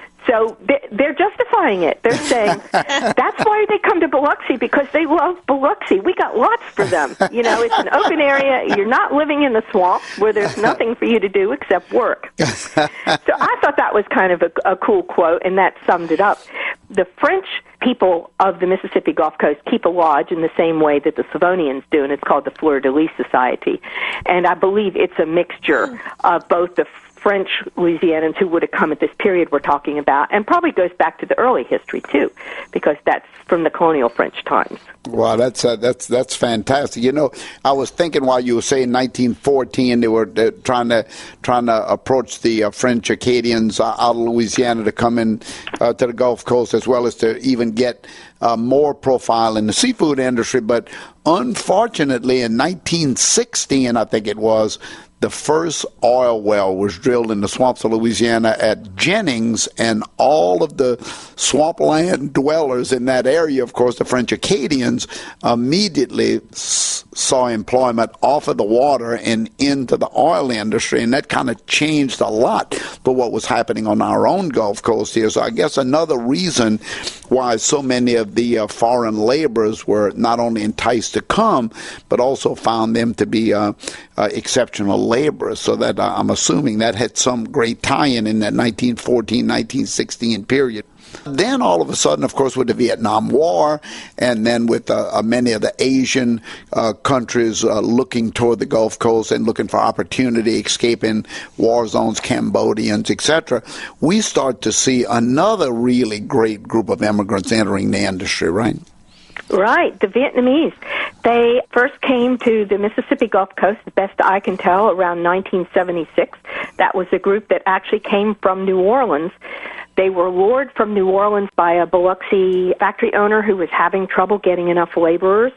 So they're justifying it. They're saying that's why they come to Biloxi, because they love Biloxi. We got lots for them. You know, it's an open area. You're not living in the swamps where there's nothing for you to do except work. So I thought that was kind of a, a cool quote, and that summed it up. The French people of the Mississippi Gulf Coast keep a lodge in the same way that the Slavonians do, and it's called the Fleur-de-Lis Society. And I believe it's a mixture of both the French Louisianans who would have come at this period we're talking about, and probably goes back to the early history too, because that's from the colonial French times. Wow, that's uh, that's that's fantastic. You know, I was thinking while you were saying nineteen fourteen, they were uh, trying to trying to approach the uh, French Acadians uh, out of Louisiana to come in uh, to the Gulf Coast, as well as to even get uh, more profile in the seafood industry. But unfortunately, in nineteen sixteen, I think it was, the first oil well was drilled in the swamps of Louisiana at Jennings, and all of the swampland dwellers in that area, of course, the French Acadians, immediately s- saw employment off of the water and into the oil industry, and that kind of changed a lot for what was happening on our own Gulf Coast here. So I guess another reason why so many of the uh, foreign laborers were not only enticed to come, but also found them to be uh, uh, exceptional laborers. So that uh, I'm assuming that had some great tie-in in that nineteen fourteen, nineteen sixteen period. Then all of a sudden, of course, with the Vietnam War, and then with uh, uh, many of the Asian uh, countries uh, looking toward the Gulf Coast and looking for opportunity, escaping war zones, Cambodians, et cetera, we start to see another really great group of immigrants entering the industry, right? Right, the Vietnamese. They first came to the Mississippi Gulf Coast, the best I can tell, around nineteen seventy-six. That was a group that actually came from New Orleans. They were lured from New Orleans by a Biloxi factory owner who was having trouble getting enough laborers,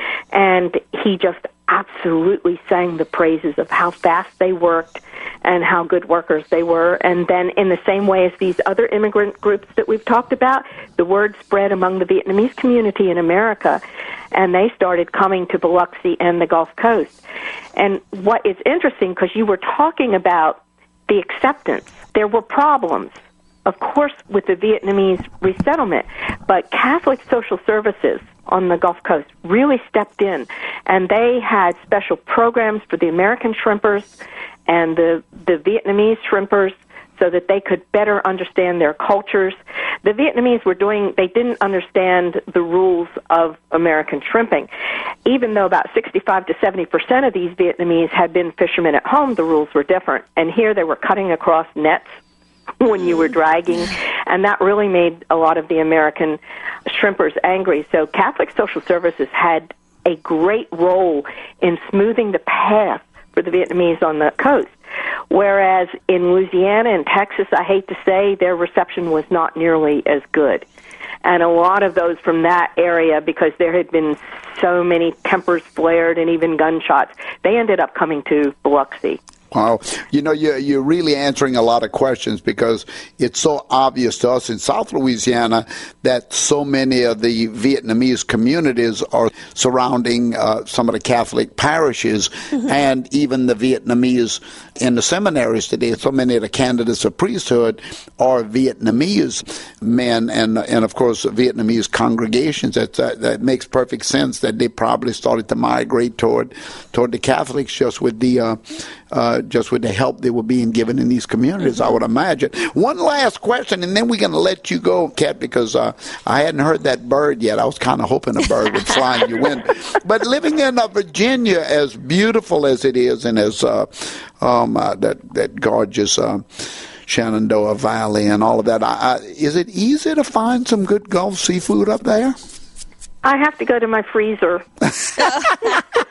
and he just absolutely sang the praises of how fast they worked and how good workers they were. And then in the same way as these other immigrant groups that we've talked about, the word spread among the Vietnamese community in America, and they started coming to Biloxi and the Gulf Coast. And what is interesting, because you were talking about the acceptance, there were problems, of course, with the Vietnamese resettlement, but Catholic Social Services on the Gulf Coast really stepped in, and they had special programs for the American shrimpers and the, the Vietnamese shrimpers so that they could better understand their cultures. The Vietnamese were doing, they didn't understand the rules of American shrimping. Even though about sixty-five to seventy percent of these Vietnamese had been fishermen at home, the rules were different. And here they were cutting across nets when you were dragging, and that really made a lot of the American shrimpers angry. So Catholic Social Services had a great role in smoothing the path for the Vietnamese on the coast, whereas in Louisiana and Texas, I hate to say, their reception was not nearly as good. And a lot of those from that area, because there had been so many tempers flared and even gunshots, they ended up coming to Biloxi. Wow. You know, you're, you're really answering a lot of questions, because it's so obvious to us in South Louisiana that so many of the Vietnamese communities are surrounding uh, some of the Catholic parishes, mm-hmm. and even the Vietnamese in the seminaries today. So many of the candidates of priesthood are Vietnamese men, and, and of course, Vietnamese congregations. That, uh, that makes perfect sense that they probably started to migrate toward toward the Catholics just with the uh, uh, just with the help they were being given in these communities, I would imagine. One last question, and then we're going to let you go, Kat, because uh, I hadn't heard that bird yet. I was kind of hoping a bird would fly in your window. But living in uh, Virginia, as beautiful as it is, and as uh, um, uh, that, that gorgeous uh, Shenandoah Valley and all of that, I, I, is it easy to find some good Gulf seafood up there? I have to go to my freezer.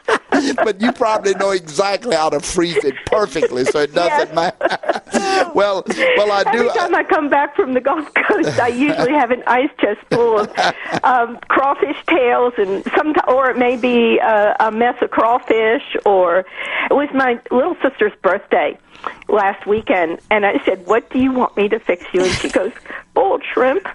but you probably know exactly how to freeze it perfectly, so it doesn't Yes. matter. well, well, I do. Every time I come back from the Gulf Coast, I usually have an ice chest full of um, crawfish tails, and some, or it may be a, a mess of crawfish. Or it was my little sister's birthday last weekend, and I said, "What do you want me to fix you?" And she goes, "Boiled shrimp."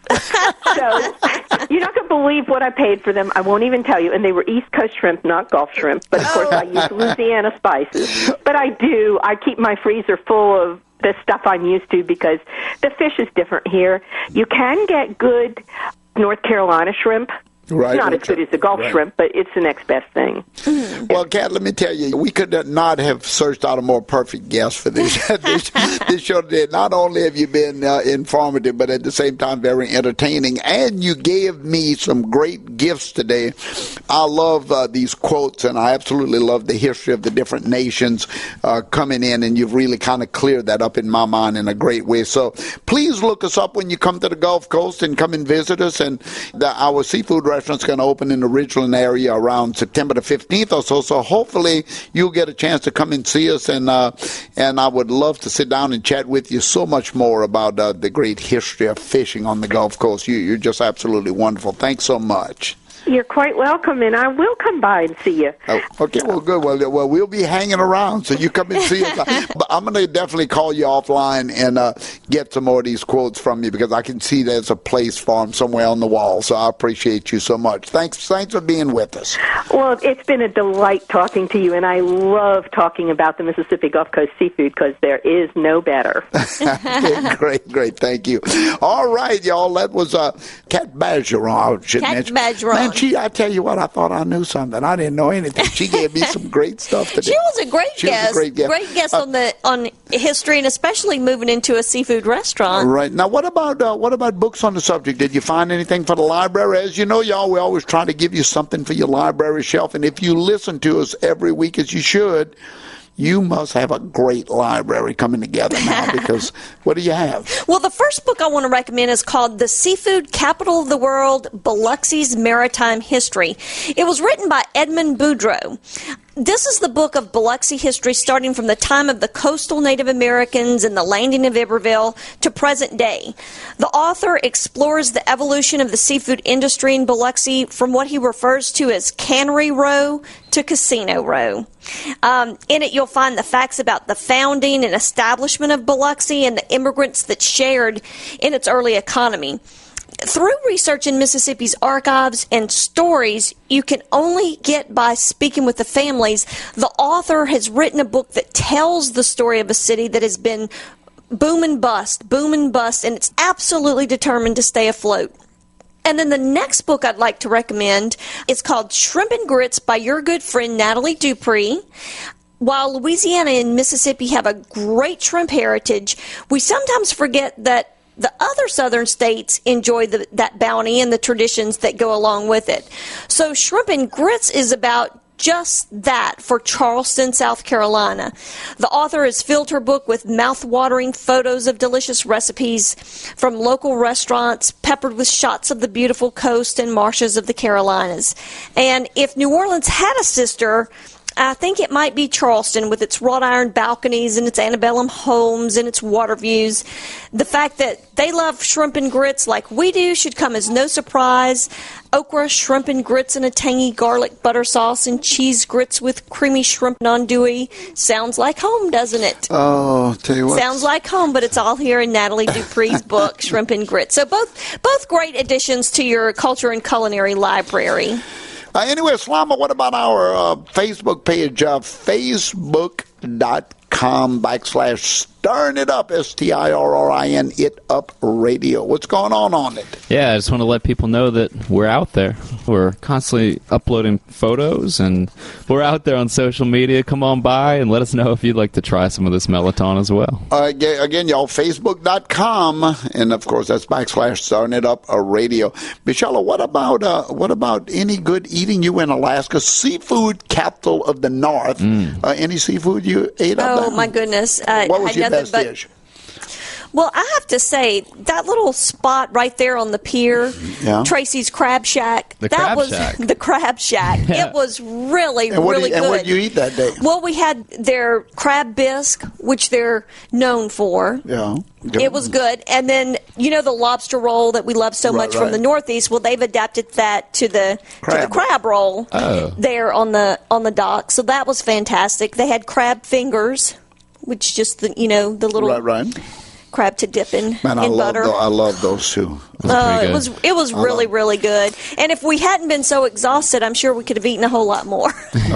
So you're not going to believe what I paid for them. I won't even tell you. And they were East Coast shrimp, not Gulf shrimp. But of course, I use Louisiana spices. But I do. I keep my freezer full of the stuff I'm used to because the fish is different here. You can get good North Carolina shrimp. Right, Not as good as the Gulf right. shrimp, but it's the next best thing. Well, Kat, let me tell you, we could not have searched out a more perfect guest for this this, this show today. Not only have you been uh, informative, but at the same time very entertaining, and you gave me some great gifts today. I love uh, these quotes, and I absolutely love the history of the different nations uh, coming in, and you've really kind of cleared that up in my mind in a great way. So please look us up when you come to the Gulf Coast and come and visit us. And the, our seafood restaurant restaurant's going to open in the Ridgeland area around September the fifteenth or so. So hopefully you'll get a chance to come and see us, and uh, and I would love to sit down and chat with you so much more about uh, the great history of fishing on the Gulf Coast. You, you're just absolutely wonderful. Thanks so much. You're quite welcome, and I will come by and see you. Oh, okay, well, good. Well, well, we'll be hanging around, so you come and see us. But I'm going to definitely call you offline and uh, get some more of these quotes from you, because I can see there's a place for them somewhere on the wall. So I appreciate you so much. Thanks, thanks for being with us. Well, it's been a delight talking to you, and I love talking about the Mississippi Gulf Coast seafood because there is no better. Great, great. Thank you. All right, y'all. That was uh, Kat Bergeron. Kat Bergeron. Man, she, I tell you what, I thought I knew something. I didn't know anything. She gave me some great stuff today. She was a great she guest. Was a great guest. Great guest uh, on the on history, and especially moving into a seafood restaurant. Right. Now, what about uh, what about books on the subject? Did you find anything for the library? As you know, y'all, we always try to give you something for your library shelf. And if you listen to us every week, as you should, you must have a great library coming together now, because what do you have? Well, the first book I want to recommend is called The Seafood Capital of the World, Biloxi's Maritime History. It was written by Edmund Boudreaux. This is the book of Biloxi history starting from the time of the coastal Native Americans and the landing of Iberville to present day. The author explores the evolution of the seafood industry in Biloxi from what he refers to as Cannery Row to Casino Row. Um, in it, you'll find the facts about the founding and establishment of Biloxi and the immigrants that shared in its early economy. Through research in Mississippi's archives and stories you can only get by speaking with the families, the author has written a book that tells the story of a city that has been boom and bust, boom and bust, and it's absolutely determined to stay afloat. And then the next book I'd like to recommend is called Shrimp and Grits by your good friend Natalie Dupree. While Louisiana and Mississippi have a great shrimp heritage, we sometimes forget that the other southern states enjoy the, that bounty and the traditions that go along with it. So Shrimp and Grits is about just that for Charleston, South Carolina. The author has filled her book with mouth-watering photos of delicious recipes from local restaurants, peppered with shots of the beautiful coast and marshes of the Carolinas. And if New Orleans had a sister, I think it might be Charleston, with its wrought iron balconies and its antebellum homes and its water views. The fact that they love shrimp and grits like we do should come as no surprise. Okra, shrimp and grits in a tangy garlic butter sauce, and cheese grits with creamy shrimp andouille. Sounds like home, doesn't it? Oh, tell you what. Sounds like home, but it's all here in Natalie Dupree's book, Shrimp and Grits. So both both great additions to your culture and culinary library. Uh, anyway, Slama, what about our uh, Facebook page, uh, facebook dot com backslash Stirring It Up, S T I R R I N, It Up Radio. What's going on on it? Yeah, I just want to let people know that we're out there. We're constantly uploading photos, and we're out there on social media. Come on by and let us know if you'd like to try some of this Melloton as well. Uh, again, again, y'all, facebook dot com, and of course that's backslash Stirring It Up a Radio. Michelle, what about uh, what about any good eating you in Alaska? Seafood capital of the North. Mm. Uh, any seafood you ate up Oh, there? my goodness. Uh, what was your best but, dish? Well, I have to say, that little spot right there on the pier, Yeah. Tracy's Crab Shack, The that Crab was Shack. the Crab Shack. Yeah. It was really, And what really did, and good. what did you eat that day? Well, we had their crab bisque, which they're known for. Yeah. It was good. And then, you know, the lobster roll that we love so Right, much from right. the Northeast? Well, they've adapted that to the to Crab. the crab roll Oh. there on the on the dock. So that was fantastic. They had crab fingers, which just the you know the little Right, right. crab to dip in, Man, I in love, butter. tho- I love those two. Uh, it was it was I really love- really good. And if we hadn't been so exhausted, I'm sure we could have eaten a whole lot more.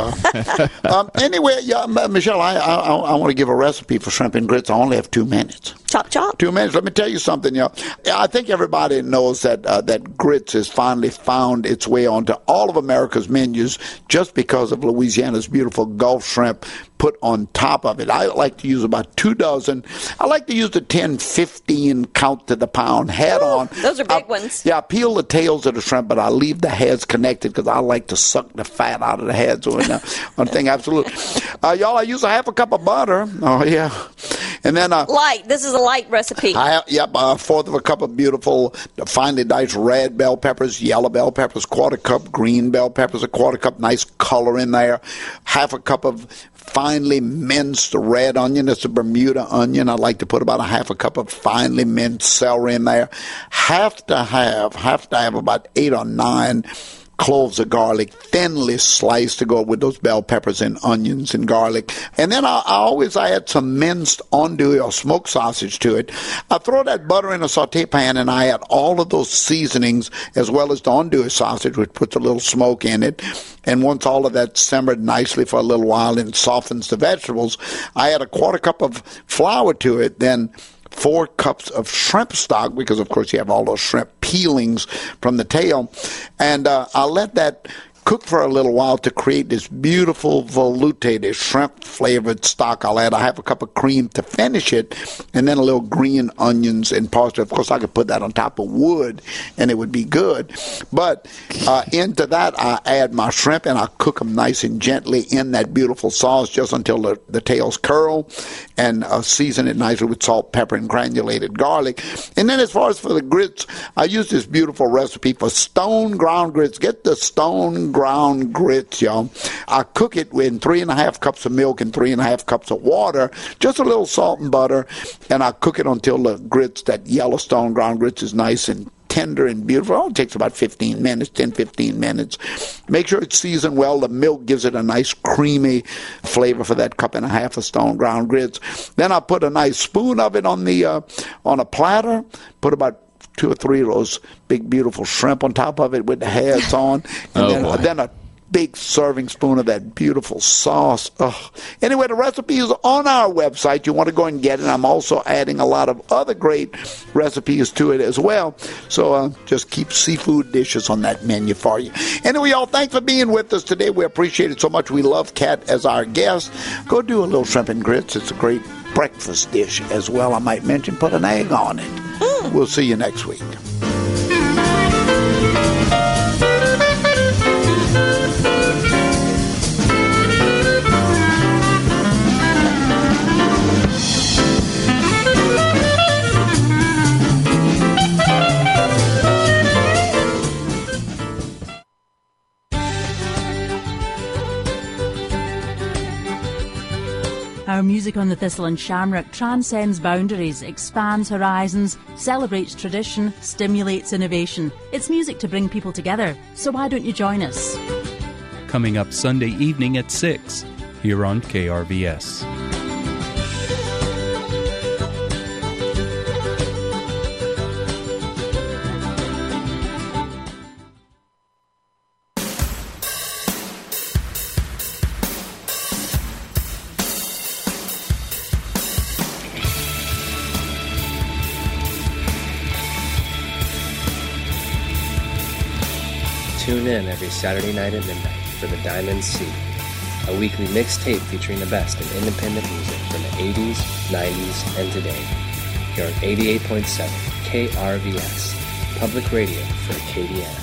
um, anyway, yeah, M- Michelle, I, I, I want to give a recipe for shrimp and grits. I only have two minutes. Chop, chop. Two minutes. Let me tell you something, y'all. I think everybody knows that uh, that grits has finally found its way onto all of America's menus just because of Louisiana's beautiful Gulf shrimp put on top of it. I like to use about two dozen. I like to use the ten, fifteen count to the pound head Ooh, on. those are big I, ones. Yeah, I peel the tails of the shrimp, but I leave the heads connected because I like to suck the fat out of the heads. So, uh, one thing, absolutely. Uh, y'all, I use a half a cup of butter. Oh, yeah. And then uh, Light. This is a light recipe. I have, yep, a fourth of a cup of beautiful, finely diced red bell peppers, yellow bell peppers, quarter cup green bell peppers, a quarter cup nice color in there, half a cup of finely minced red onion. It's a Bermuda onion. I like to put about a half a cup of finely minced celery in there. Have to have, have to have about eight or nine cloves of garlic, thinly sliced to go with those bell peppers and onions and garlic. And then I, I always add some minced andouille or smoked sausage to it. I throw that butter in a saute pan and I add all of those seasonings as well as the andouille sausage, which puts a little smoke in it. And once all of that simmered nicely for a little while and softens the vegetables, I add a quarter cup of flour to it, then four cups of shrimp stock, because of course you have all those shrimp peelings from the tail, and uh, I'll let that cook for a little while to create this beautiful velouté, this shrimp-flavored stock. I'll add a half a cup of cream to finish it, and then a little green onions and parsley. Of course, I could put that on top of wood, and it would be good. But uh, into that, I add my shrimp, and I cook them nice and gently in that beautiful sauce just until the, the tails curl, and uh, season it nicely with salt, pepper, and granulated garlic. And then as far as for the grits, I use this beautiful recipe for stone ground grits. Get the stone ground grits, y'all. I cook it in three and a half cups of milk and three and a half cups of water, just a little salt and butter, and I cook it until the grits, that yellow stone ground grits, is nice and tender and beautiful. Oh, it takes about fifteen minutes, ten, fifteen minutes. Make sure it's seasoned well. The milk gives it a nice creamy flavor for that cup and a half of stone ground grits. Then I put a nice spoon of it on the uh, on a platter, put about two or three of those big, beautiful shrimp on top of it with the heads on. And Oh, then, boy. then a big serving spoon of that beautiful sauce. Ugh. Anyway, the recipe is on our website. You want to go and get it. I'm also adding a lot of other great recipes to it as well. So uh, just keep seafood dishes on that menu for you. Anyway, y'all, thanks for being with us today. We appreciate it so much. We love Kat as our guest. Go do a little shrimp and grits. It's a great breakfast dish as well, I might mention. Put an egg on it. We'll see you next week. Our music on the Thistle and Shamrock transcends boundaries, expands horizons, celebrates tradition, stimulates innovation. It's music to bring people together, so why don't you join us? Coming up Sunday evening at six, here on K R V S. Tune in every Saturday night at midnight for The Diamond Sea, a weekly mixtape featuring the best in independent music from the eighties, nineties, and today. Here on eighty-eight point seven K R V S, public radio for Acadiana.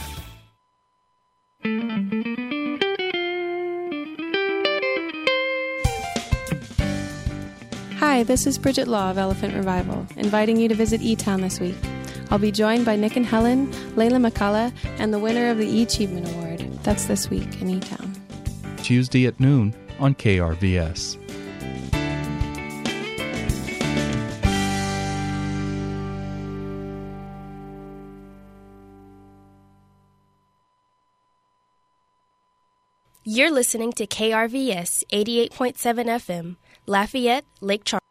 Hi, this is Bridget Law of Elephant Revival, inviting you to visit E-Town this week. I'll be joined by Nick and Helen, Layla McCullough, and the winner of the E-Achievement Award. That's this week in E-Town. Tuesday at noon on K R V S. You're listening to K R V S eighty-eight point seven F M, Lafayette, Lake Charles.